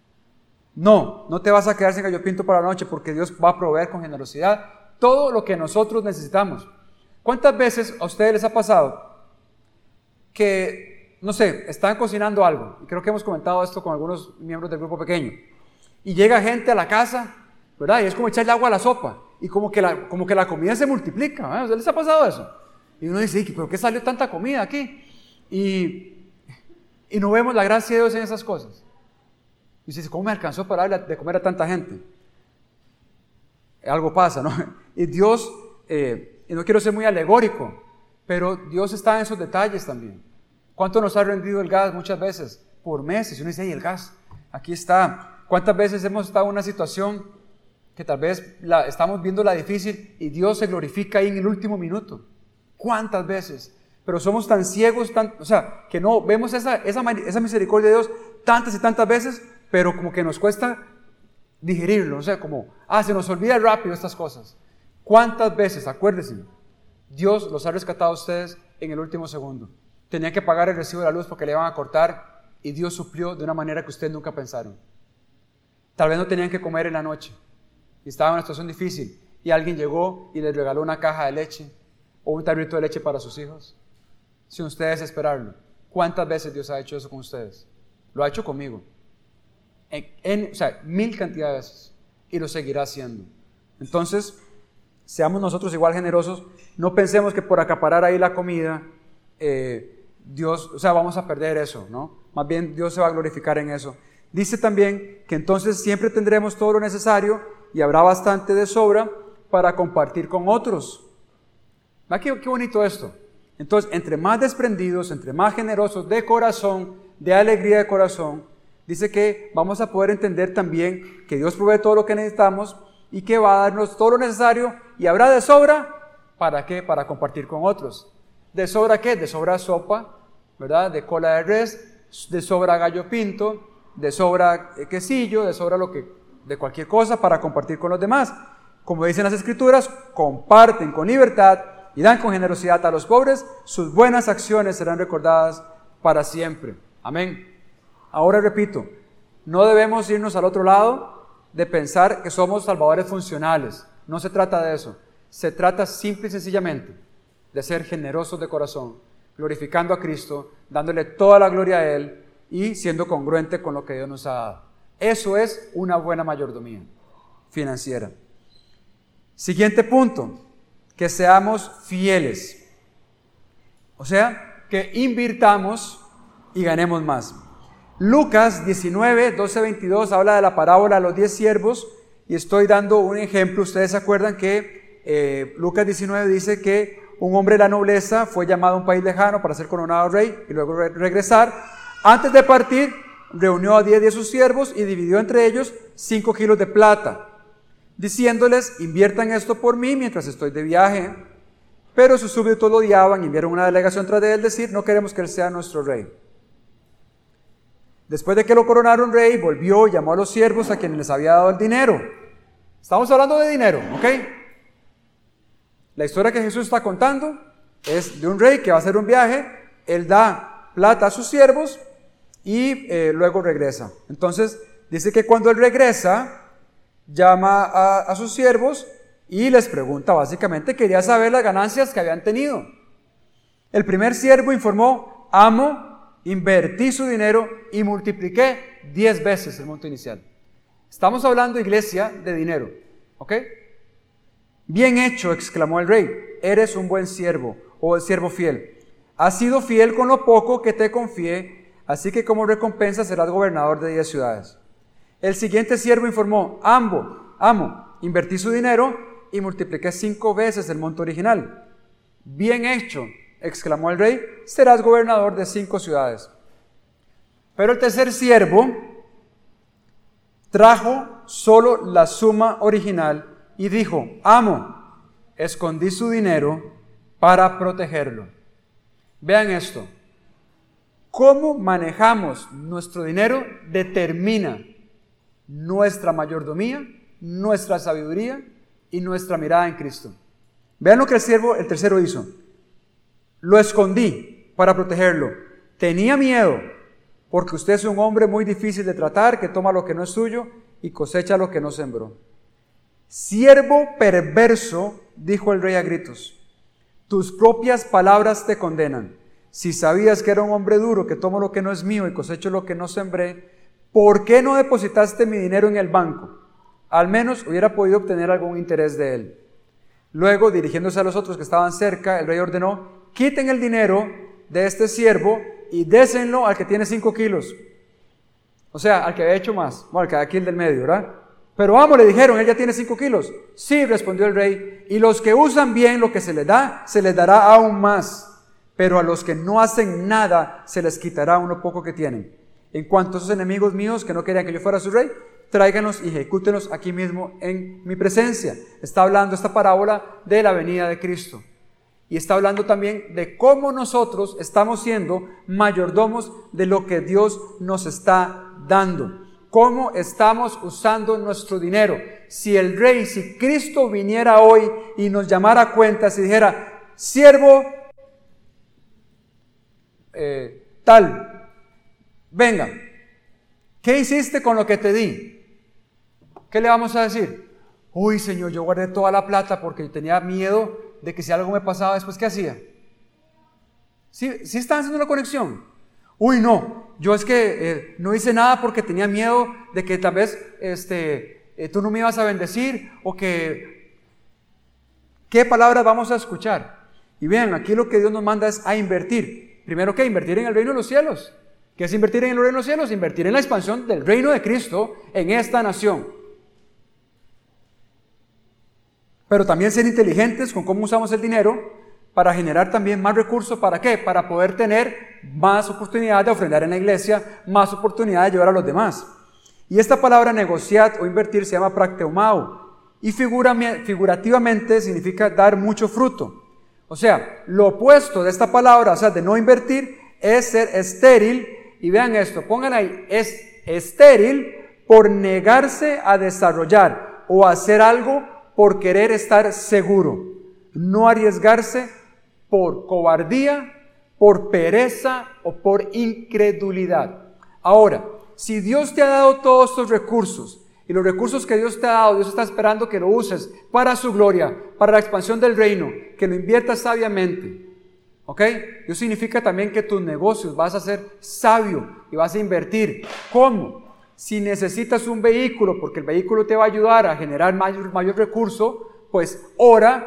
No, no te vas a quedar sin gallo pinto para la noche porque Dios va a proveer con generosidad todo lo que nosotros necesitamos. ¿Cuántas veces a ustedes les ha pasado que, no sé, están cocinando algo? Y creo que hemos comentado esto con algunos miembros del grupo pequeño. Y llega gente a la casa, ¿verdad? Y es como echarle agua a la sopa. Y como que la, como que la comida se multiplica. ¿A ustedes les ha pasado eso? Y uno dice, ¿pero qué salió tanta comida aquí? Y, y no vemos la gracia de Dios en esas cosas. Y dice, ¿cómo me alcanzó para darle de comer a tanta gente? Algo pasa, ¿no? Y Dios, eh, y no quiero ser muy alegórico, pero Dios está en esos detalles también. ¿Cuánto nos ha rendido el gas muchas veces? Por meses. Y uno dice, ¡ay, el gas! Aquí está. ¿Cuántas veces hemos estado en una situación que tal vez la, estamos viendo la difícil y Dios se glorifica ahí en el último minuto? ¿Cuántas veces? Pero somos tan ciegos, tan, o sea, que no vemos esa, esa, esa misericordia de Dios tantas y tantas veces, pero como que nos cuesta digerirlo, o sea, como, ah, se nos olvida rápido estas cosas. ¿Cuántas veces, acuérdense, Dios los ha rescatado a ustedes en el último segundo? Tenían que pagar el recibo de la luz porque le iban a cortar y Dios suplió de una manera que ustedes nunca pensaron. Tal vez no tenían que comer en la noche y estaban en una situación difícil y alguien llegó y les regaló una caja de leche o un tarrito de leche para sus hijos, sin ustedes esperarlo. ¿Cuántas veces Dios ha hecho eso con ustedes? Lo ha hecho conmigo. En, en, o sea, mil cantidad de veces. Y lo seguirá haciendo. Entonces, seamos nosotros igual generosos. No pensemos que por acaparar ahí la comida, eh, Dios, o sea, vamos a perder eso, ¿no? Más bien, Dios se va a glorificar en eso. Dice también que entonces siempre tendremos todo lo necesario y habrá bastante de sobra para compartir con otros. ¿Va? Qué, qué bonito esto. Entonces, entre más desprendidos, entre más generosos de corazón, de alegría de corazón, dice que vamos a poder entender también que Dios provee todo lo que necesitamos y que va a darnos todo lo necesario y habrá de sobra, ¿para qué? Para compartir con otros. ¿De sobra qué? De sobra sopa, ¿verdad? De cola de res, de sobra gallo pinto, de sobra quesillo, de sobra lo que, de cualquier cosa para compartir con los demás. Como dicen las Escrituras, comparten con libertad y dan con generosidad a los pobres, sus buenas acciones serán recordadas para siempre. Amén. Ahora repito, no debemos irnos al otro lado de pensar que somos salvadores funcionales. No se trata de eso. Se trata simple y sencillamente de ser generosos de corazón, glorificando a Cristo, dándole toda la gloria a Él y siendo congruente con lo que Dios nos ha dado. Eso es una buena mayordomía financiera. Siguiente punto. que seamos fieles. O sea, que invirtamos y ganemos más. Lucas diecinueve, doce, veintidós habla de la parábola de los diez siervos y estoy dando un ejemplo. Ustedes se acuerdan que eh, Lucas diecinueve dice que un hombre de la nobleza fue llamado a un país lejano para ser coronado rey y luego re- regresar. Antes de partir, reunió a diez de sus siervos y dividió entre ellos cinco kilos de plata, diciéndoles: inviertan esto por mí mientras estoy de viaje. Pero sus súbditos lo odiaban y enviaron una delegación tras de él decir: no queremos que él sea nuestro rey. Después de que lo coronaron rey, volvió y llamó a los siervos a quienes les había dado el dinero. Estamos hablando de dinero, ¿ok? La historia que Jesús está contando es de un rey que va a hacer un viaje. Él da plata a sus siervos y eh, luego regresa. Entonces, dice que cuando él regresa, llama a, a sus siervos y les pregunta, básicamente, quería saber las ganancias que habían tenido. El primer siervo informó: amo, invertí su dinero y multipliqué diez veces el monto inicial. Estamos hablando, iglesia, de dinero, ¿ok? Bien hecho, exclamó el rey, eres un buen siervo, o el siervo fiel. Has sido fiel con lo poco que te confié, así que como recompensa serás gobernador de diez ciudades. El siguiente siervo informó: amo, amo, invertí su dinero y multipliqué cinco veces el monto original. Bien hecho, exclamó el rey, serás gobernador de cinco ciudades. Pero el tercer siervo trajo solo la suma original y dijo: amo, escondí su dinero para protegerlo. Vean esto. Cómo manejamos nuestro dinero determina nuestra mayordomía, nuestra sabiduría y nuestra mirada en Cristo. Vean lo que el siervo, el tercero hizo. Lo escondí para protegerlo. Tenía miedo, porque usted es un hombre muy difícil de tratar, que toma lo que no es suyo y cosecha lo que no sembró. Siervo perverso, dijo el rey a gritos, tus propias palabras te condenan. Si sabías que era un hombre duro, que tomo lo que no es mío y cosecho lo que no sembré, ¿por qué no depositaste mi dinero en el banco? Al menos hubiera podido obtener algún interés de él. Luego, dirigiéndose a los otros que estaban cerca, el rey ordenó: quiten el dinero de este siervo y désenlo al que tiene cinco kilos. O sea, al que había hecho más. Bueno, al que aquí el del medio, ¿verdad? Pero vamos, le dijeron, él ya tiene cinco kilos. Sí, respondió el rey, y los que usan bien lo que se les da, se les dará aún más. Pero a los que no hacen nada, se les quitará uno poco que tienen. En cuanto a esos enemigos míos que no querían que yo fuera su rey, tráiganlos y ejecútenlos aquí mismo en mi presencia. Está hablando esta parábola de la venida de Cristo. Y está hablando también de cómo nosotros estamos siendo mayordomos de lo que Dios nos está dando. Cómo estamos usando nuestro dinero. Si el rey, si Cristo viniera hoy y nos llamara a cuentas y dijera: siervo eh, tal, venga, ¿qué hiciste con lo que te di? ¿Qué le vamos a decir? Uy, Señor, yo guardé toda la plata porque tenía miedo de que si algo me pasaba después, ¿qué hacía? ¿Sí, sí están haciendo una conexión? Uy, no, yo es que eh, no hice nada porque tenía miedo de que tal vez este, eh, tú no me ibas a bendecir, o que... ¿Qué palabras vamos a escuchar? Y vean, aquí lo que Dios nos manda es a invertir. Primero, ¿qué? Invertir en el reino de los cielos. ¿Qué es invertir en el reino de los cielos? Invertir en la expansión del reino de Cristo en esta nación. Pero también ser inteligentes con cómo usamos el dinero para generar también más recursos. ¿Para qué? Para poder tener más oportunidad de ofrendar en la iglesia, más oportunidad de ayudar a los demás. Y esta palabra negociar o invertir se llama prakteumao y figura, figurativamente significa dar mucho fruto. O sea, lo opuesto de esta palabra, o sea, de no invertir, es ser estéril. Y vean esto, pongan ahí, es estéril por negarse a desarrollar o hacer algo por querer estar seguro, no arriesgarse por cobardía, por pereza o por incredulidad. Ahora, si Dios te ha dado todos estos recursos, y los recursos que Dios te ha dado, Dios está esperando que lo uses para su gloria, para la expansión del reino, que lo inviertas sabiamente, ¿ok? Eso significa también que tus negocios vas a ser sabio y vas a invertir. ¿Cómo? Si necesitas un vehículo, porque el vehículo te va a ayudar a generar mayor, mayor recurso, pues ora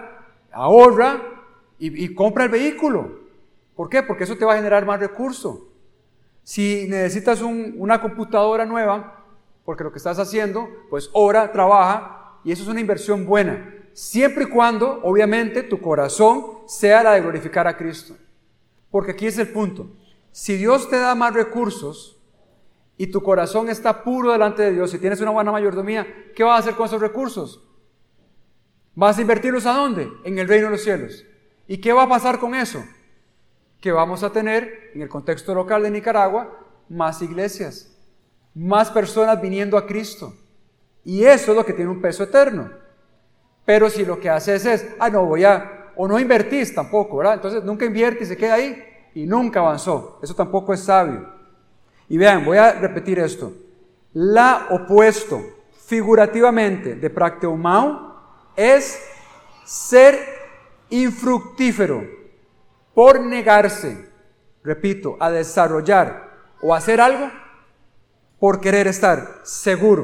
ahorra y, y compra el vehículo. ¿Por qué? Porque eso te va a generar más recursos. Si necesitas un, una computadora nueva, porque lo que estás haciendo, pues ora, trabaja, y eso es una inversión buena. Siempre y cuando, obviamente, tu corazón sea la de glorificar a Cristo. Porque aquí es el punto. Si Dios te da más recursos y tu corazón está puro delante de Dios, si tienes una buena mayordomía, ¿qué vas a hacer con esos recursos? ¿Vas a invertirlos a dónde? En el reino de los cielos. ¿Y qué va a pasar con eso? Que vamos a tener, en el contexto local de Nicaragua, más iglesias, más personas viniendo a Cristo. Y eso es lo que tiene un peso eterno. Pero si lo que haces es, ah, no, voy a, o no invertís tampoco, ¿verdad? Entonces nunca invierte y se queda ahí y nunca avanzó. Eso tampoco es sabio. Y vean, voy a repetir esto. La opuesto, figurativamente, de practeumao es ser infructífero por negarse, repito, a desarrollar o hacer algo por querer estar seguro.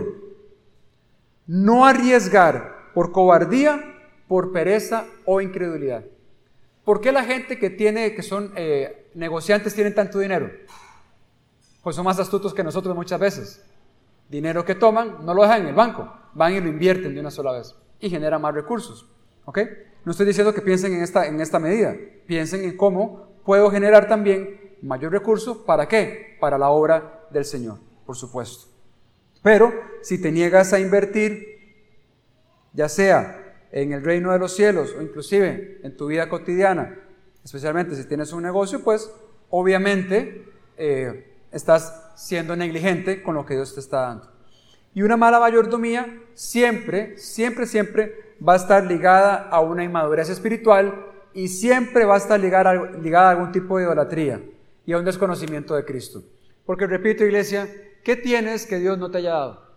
No arriesgar por cobardía, por pereza o incredulidad. ¿Por qué la gente que tiene, que son eh, negociantes tienen tanto dinero? Pues son más astutos que nosotros muchas veces. Dinero que toman, no lo dejan en el banco, van y lo invierten de una sola vez y generan más recursos. ¿Ok? No estoy diciendo que piensen en esta, en esta medida, piensen en cómo puedo generar también mayor recurso. ¿Para qué? Para la obra del Señor, por supuesto. Pero si te niegas a invertir, ya sea en el reino de los cielos o inclusive en tu vida cotidiana, especialmente si tienes un negocio, pues obviamente eh, estás siendo negligente con lo que Dios te está dando. Y una mala mayordomía siempre, siempre, siempre va a estar ligada a una inmadurez espiritual y siempre va a estar ligada, ligada a algún tipo de idolatría y a un desconocimiento de Cristo. Porque repito, iglesia, ¿qué tienes que Dios no te haya dado?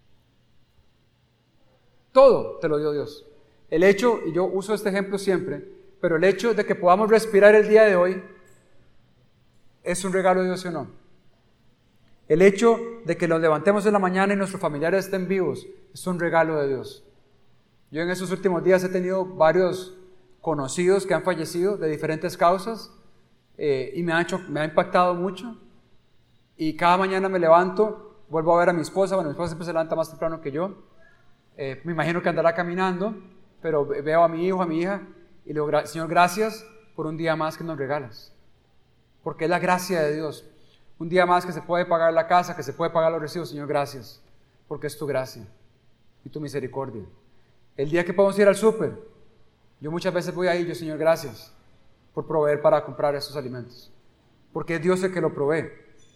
Todo te lo dio Dios. El hecho, y yo uso este ejemplo siempre, pero el hecho de que podamos respirar el día de hoy es un regalo de Dios, ¿sí o no? El hecho de que nos levantemos en la mañana y nuestros familiares estén vivos es un regalo de Dios. Yo en estos últimos días he tenido varios conocidos que han fallecido de diferentes causas eh, y me ha, hecho, me ha impactado mucho. Y cada mañana me levanto, vuelvo a ver a mi esposa. Bueno, mi esposa siempre se levanta más temprano que yo. Eh, me imagino que andará caminando, pero veo a mi hijo, a mi hija y le digo, Señor, gracias por un día más que nos regalas. Porque es la gracia de Dios. Un día más que se puede pagar la casa, que se puede pagar los recibos, Señor, gracias. Porque es tu gracia y tu misericordia. El día que podemos ir al súper, yo muchas veces voy ahí, yo, Señor, gracias por proveer para comprar esos alimentos. Porque es Dios el que lo provee.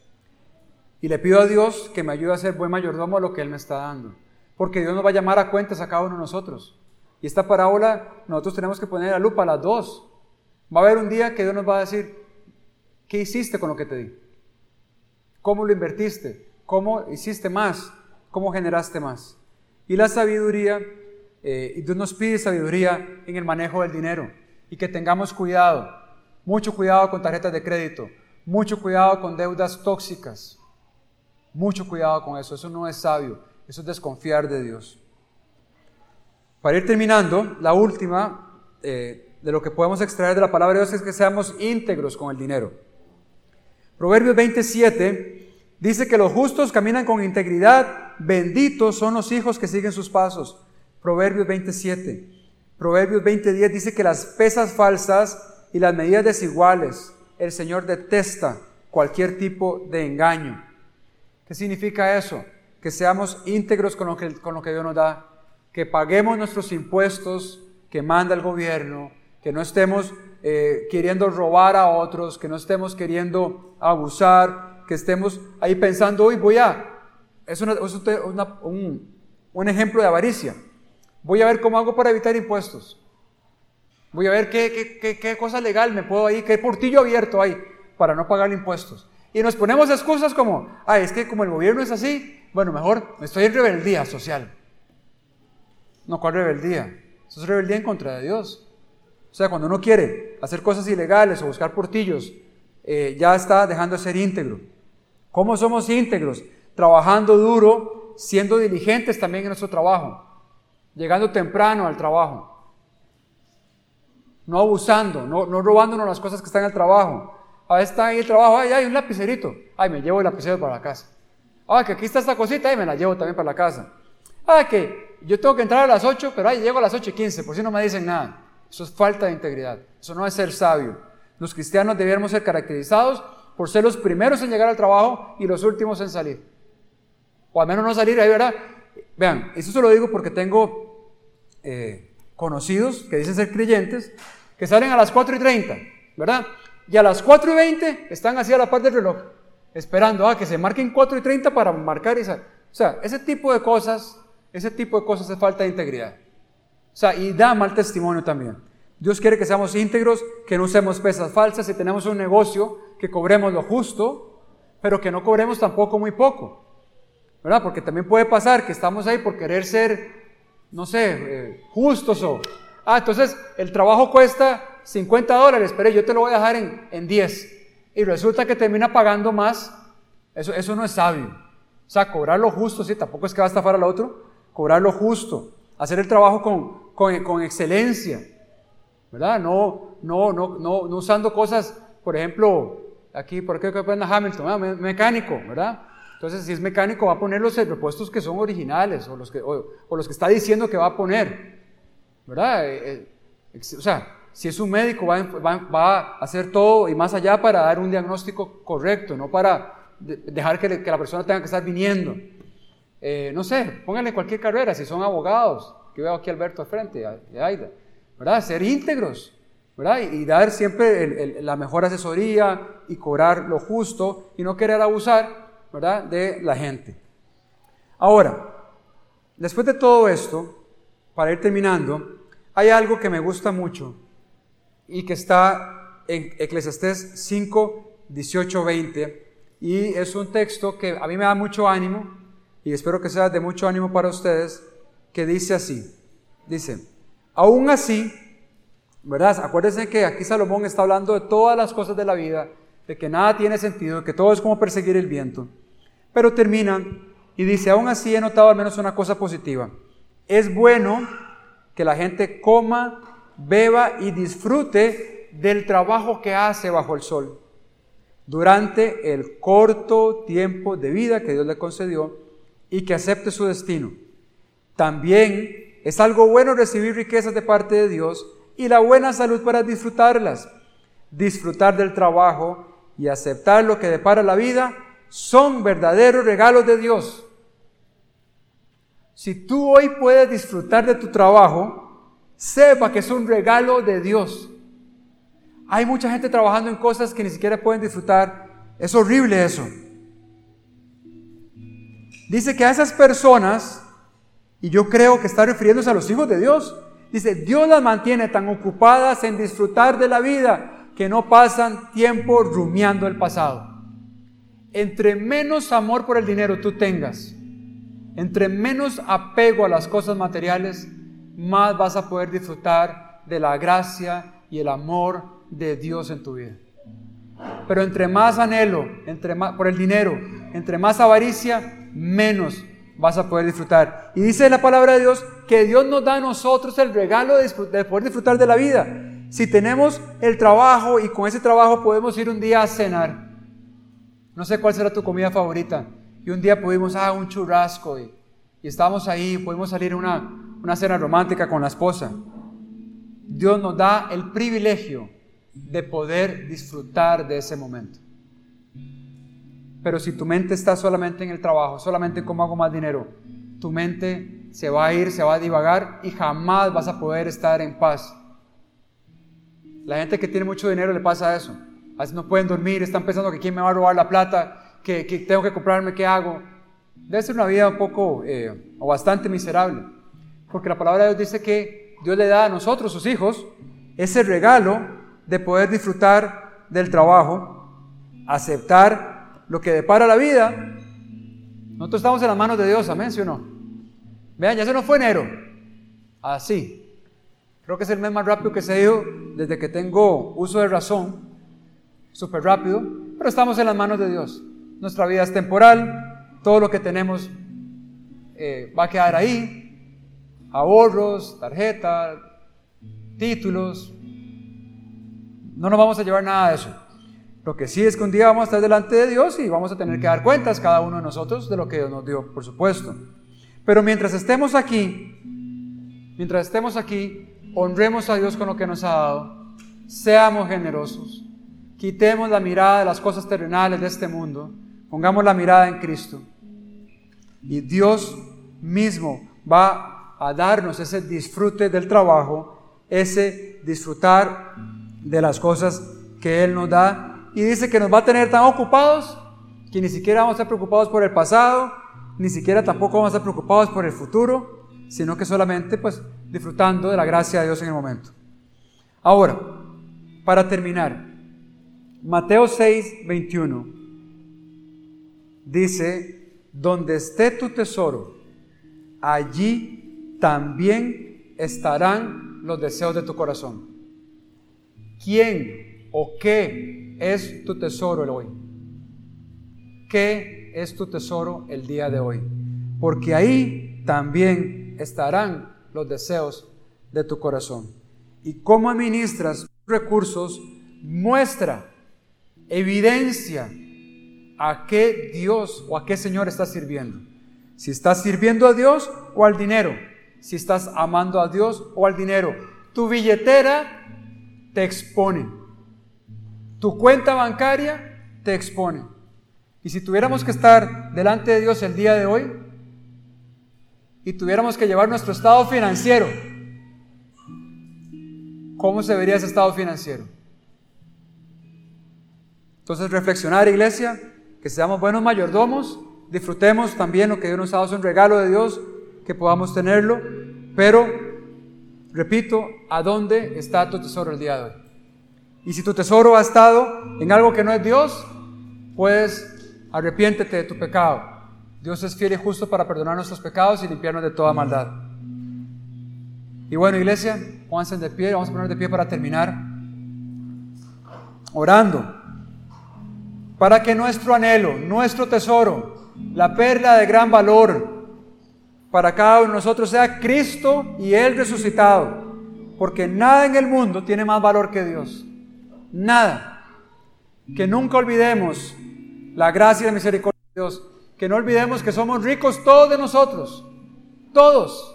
Y le pido a Dios que me ayude a ser buen mayordomo a lo que Él me está dando. Porque Dios nos va a llamar a cuentas a cada uno de nosotros. Y esta parábola nosotros tenemos que poner a lupa a las dos. Va a haber un día que Dios nos va a decir, ¿qué hiciste con lo que te di? ¿Cómo lo invertiste? ¿Cómo hiciste más? ¿Cómo generaste más? Y la sabiduría, eh, y Dios nos pide sabiduría en el manejo del dinero. Y que tengamos cuidado, mucho cuidado con tarjetas de crédito, mucho cuidado con deudas tóxicas. Mucho cuidado con eso, eso no es sabio, eso es desconfiar de Dios. Para ir terminando, la última eh, de lo que podemos extraer de la palabra de Dios es que seamos íntegros con el dinero. Proverbios veintisiete dice que los justos caminan con integridad, benditos son los hijos que siguen sus pasos. Proverbios veintisiete. Proverbios veinte diez dice que las pesas falsas y las medidas desiguales, el Señor detesta cualquier tipo de engaño. ¿Qué significa eso? Que seamos íntegros con lo que, con lo que Dios nos da, que paguemos nuestros impuestos que manda el gobierno, que no estemos eh, queriendo robar a otros, que no estemos queriendo abusar, que estemos ahí pensando, uy, voy a, es, una, es una, un, un ejemplo de avaricia, voy a ver cómo hago para evitar impuestos, voy a ver qué, qué, qué, qué cosa legal me puedo ahí, qué portillo abierto hay para no pagar impuestos. Y nos ponemos excusas como, ay, es que como el gobierno es así, bueno, mejor estoy en rebeldía social. No, ¿cuál rebeldía? Eso es rebeldía en contra de Dios. O sea, cuando uno quiere hacer cosas ilegales o buscar portillos, eh, ya está dejando de ser íntegro. ¿Cómo somos íntegros? Trabajando duro, siendo diligentes también en nuestro trabajo, llegando temprano al trabajo, no abusando, no, no robándonos las cosas que están en el trabajo. A veces está ahí el trabajo, ay, hay un lapicerito, ay, me llevo el lapicero para la casa. Ah, que aquí está esta cosita, ay, me la llevo también para la casa. Ah, que yo tengo que entrar a las ocho, pero ay, llego a las ocho y quince, por si no me dicen nada. Eso es falta de integridad, eso no es ser sabio. Los cristianos debiéramos ser caracterizados por ser los primeros en llegar al trabajo y los últimos en salir. O al menos no salir ahí, ¿verdad? Vean, eso se lo digo porque tengo eh, conocidos que dicen ser creyentes, que salen a las cuatro y treinta, ¿verdad? Y a las cuatro y veinte están así a la par del reloj, esperando a que se marquen cuatro y treinta para marcar y salir. O sea, ese tipo de cosas, ese tipo de cosas es falta de integridad. O sea, y da mal testimonio también. Dios quiere que seamos íntegros, que no usemos pesas falsas, si tenemos un negocio, que cobremos lo justo, pero que no cobremos tampoco muy poco, ¿verdad? Porque también puede pasar que estamos ahí por querer ser, no sé, eh, justos o... Ah, entonces el trabajo cuesta cincuenta dólares, pero yo te lo voy a dejar en, en diez. Y resulta que termina pagando más. Eso, eso no es sabio. O sea, cobrar lo justo, sí, tampoco es que va a estafar al otro. Cobrar lo justo. Hacer el trabajo con, con, con excelencia, ¿verdad? No, no, no, no, no usando cosas, por ejemplo, aquí, por aquí que ponen a Hamilton, ¿verdad? Me, mecánico, ¿verdad? Entonces, si es mecánico, va a poner los repuestos que son originales o los que, o, o los que está diciendo que va a poner, ¿verdad? Eh, eh, o sea, si es un médico, va, va, va a hacer todo y más allá para dar un diagnóstico correcto, no para de, dejar que, le, que la persona tenga que estar viniendo. Eh, no sé, pónganle cualquier carrera, si son abogados, que veo aquí a Alberto al frente, de Aida, ¿verdad? Ser íntegros, ¿verdad? Y, y dar siempre el, el, la mejor asesoría y cobrar lo justo y no querer abusar, ¿verdad?, de la gente. Ahora, después de todo esto, para ir terminando, hay algo que me gusta mucho y que está en Eclesiastés cinco, dieciocho, veinte, y es un texto que a mí me da mucho ánimo y espero que sea de mucho ánimo para ustedes, que dice así, dice, aún así, ¿verdad? Acuérdense que aquí Salomón está hablando de todas las cosas de la vida, de que nada tiene sentido, de que todo es como perseguir el viento. Pero termina y dice, aún así he notado al menos una cosa positiva. Es bueno que la gente coma, beba y disfrute del trabajo que hace bajo el sol durante el corto tiempo de vida que Dios le concedió y que acepte su destino. También es algo bueno recibir riquezas de parte de Dios y la buena salud para disfrutarlas. Disfrutar del trabajo y aceptar lo que depara la vida son verdaderos regalos de Dios. Si tú hoy puedes disfrutar de tu trabajo, sepa que es un regalo de Dios. Hay mucha gente trabajando en cosas que ni siquiera pueden disfrutar. Es horrible eso. Dice que a esas personas, y yo creo que está refiriéndose a los hijos de Dios, dice, Dios las mantiene tan ocupadas en disfrutar de la vida que no pasan tiempo rumiando el pasado. Entre menos amor por el dinero tú tengas, entre menos apego a las cosas materiales, más vas a poder disfrutar de la gracia y el amor de Dios en tu vida. Pero entre más anhelo, entre más, por el dinero, entre más avaricia, menos vas a poder disfrutar. Y dice la palabra de Dios que Dios nos da a nosotros el regalo de, de poder disfrutar de la vida. Si tenemos el trabajo y con ese trabajo podemos ir un día a cenar. No sé cuál será tu comida favorita. Y un día pudimos, ah, un churrasco. Y, y estábamos ahí, pudimos salir a una, una cena romántica con la esposa. Dios nos da el privilegio de poder disfrutar de ese momento. Pero si tu mente está solamente en el trabajo, solamente en cómo hago más dinero, tu mente se va a ir, se va a divagar y jamás vas a poder estar en paz. La gente que tiene mucho dinero le pasa eso. A veces no pueden dormir, están pensando que quién me va a robar la plata, que, que tengo que comprarme, ¿qué hago? Debe ser una vida un poco eh, o bastante miserable. Porque la palabra de Dios dice que Dios le da a nosotros, sus hijos, ese regalo de poder disfrutar del trabajo, aceptar lo que depara la vida. Nosotros estamos en las manos de Dios, amén, ¿sí o no? Vean, ya se nos fue enero. Así. Creo que es el mes más rápido que se ha ido desde que tengo uso de razón. Súper rápido. Pero estamos en las manos de Dios. Nuestra vida es temporal. Todo lo que tenemos eh, va a quedar ahí. Ahorros, tarjeta, títulos, No nos vamos a llevar nada de eso. Lo que sí es que un día vamos a estar delante de Dios y vamos a tener que dar cuentas cada uno de nosotros de lo que Dios nos dio, por supuesto. Pero mientras estemos aquí, mientras estemos aquí, honremos a Dios con lo que nos ha dado, seamos generosos, quitemos la mirada de las cosas terrenales de este mundo, pongamos la mirada en Cristo y Dios mismo va a darnos ese disfrute del trabajo, ese disfrutar de las cosas que Él nos da, y dice que nos va a tener tan ocupados que ni siquiera vamos a estar preocupados por el pasado, ni siquiera tampoco vamos a estar preocupados por el futuro, sino que solamente pues disfrutando de la gracia de Dios en el momento. Ahora, para terminar, Mateo seis, veintiuno dice: donde esté tu tesoro, allí también estarán los deseos de tu corazón. ¿Quién o qué es tu tesoro el hoy? ¿Qué es tu tesoro el día de hoy? Porque ahí también estarán los deseos de tu corazón. Y cómo administras tus recursos muestra, evidencia a qué Dios o a qué Señor estás sirviendo. Si estás sirviendo a Dios o al dinero, si estás amando a Dios o al dinero. Tu billetera te expone, tu cuenta bancaria te expone. Y si tuviéramos que estar delante de Dios el día de hoy y tuviéramos que llevar nuestro estado financiero, ¿cómo se vería ese estado financiero? Entonces, reflexionar, iglesia, que seamos buenos mayordomos, disfrutemos también lo que Dios nos ha dado, es un regalo de Dios, que podamos tenerlo, pero, repito, ¿a dónde está tu tesoro el día de hoy? Y si tu tesoro ha estado en algo que no es Dios, pues arrepiéntete de tu pecado. Dios es fiel y justo para perdonar nuestros pecados y limpiarnos de toda maldad. Y bueno, iglesia, pónganse de pie, vamos a poner de pie para terminar, orando, para que nuestro anhelo, nuestro tesoro, la perla de gran valor para cada uno de nosotros sea Cristo y Él resucitado, porque nada en el mundo tiene más valor que Dios, nada. Que nunca olvidemos la gracia y la misericordia de Dios, que no olvidemos que somos ricos todos de nosotros, todos,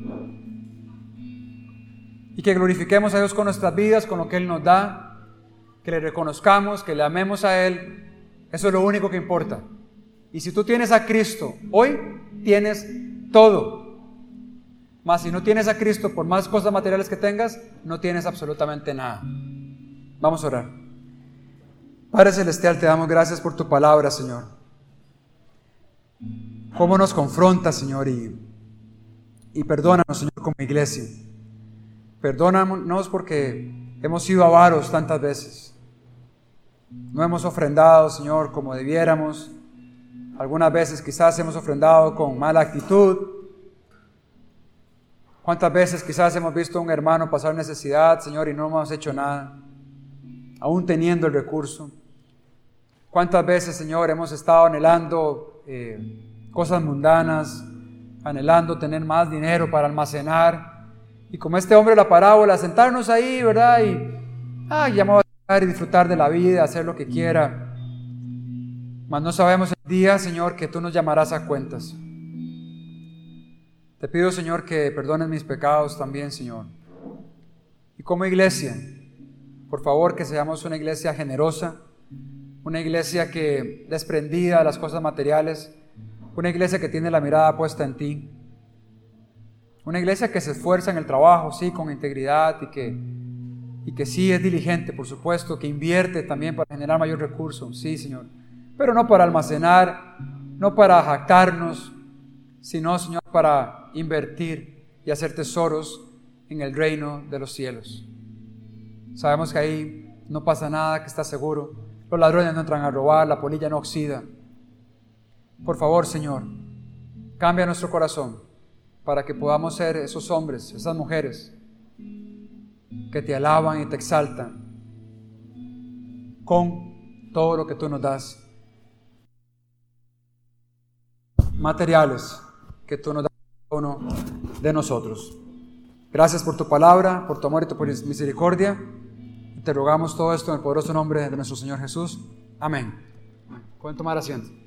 y que glorifiquemos a Dios con nuestras vidas, con lo que Él nos da, que le reconozcamos, que le amemos a Él. Eso es lo único que importa. Y si tú tienes a Cristo, hoy tienes todo. Mas si no tienes a Cristo, por más cosas materiales que tengas, no tienes absolutamente nada. Vamos a orar. Padre Celestial, te damos gracias por tu palabra, Señor. Cómo nos confronta, Señor, y, y perdónanos, Señor, como iglesia. Perdónanos porque hemos sido avaros tantas veces. No hemos ofrendado, Señor, como debiéramos. Algunas veces quizás hemos ofrendado con mala actitud. ¿Cuántas veces quizás hemos visto a un hermano pasar necesidad, Señor, y no hemos hecho nada, aún teniendo el recurso? ¿Cuántas veces, Señor, hemos estado anhelando eh, cosas mundanas, anhelando tener más dinero para almacenar? Y como este hombre de la parábola, sentarnos ahí, ¿verdad? Y, ah, ya me voy a y disfrutar de la vida, hacer lo que quiera. Mas no sabemos el día, Señor, que tú nos llamarás a cuentas. Te pido, Señor, que perdones mis pecados también, Señor. Y como iglesia, por favor, que seamos una iglesia generosa, una iglesia que desprendida de las cosas materiales, una iglesia que tiene la mirada puesta en ti, una iglesia que se esfuerza en el trabajo, sí, con integridad, y que y que sí es diligente, por supuesto, que invierte también para generar mayor recurso, sí, Señor, pero no para almacenar, no para jactarnos, sino, Señor, para invertir y hacer tesoros en el reino de los cielos. Sabemos que ahí no pasa nada, que está seguro, los ladrones no entran a robar, la polilla no oxida. Por favor, Señor, cambia nuestro corazón para que podamos ser esos hombres, esas mujeres que te alaban y te exaltan con todo lo que tú nos das, materiales que tú nos das a cada uno de nosotros. Gracias por tu palabra, por tu amor y tu misericordia. Te rogamos todo esto en el poderoso nombre de nuestro Señor Jesús. Amén. Pueden tomar asiento.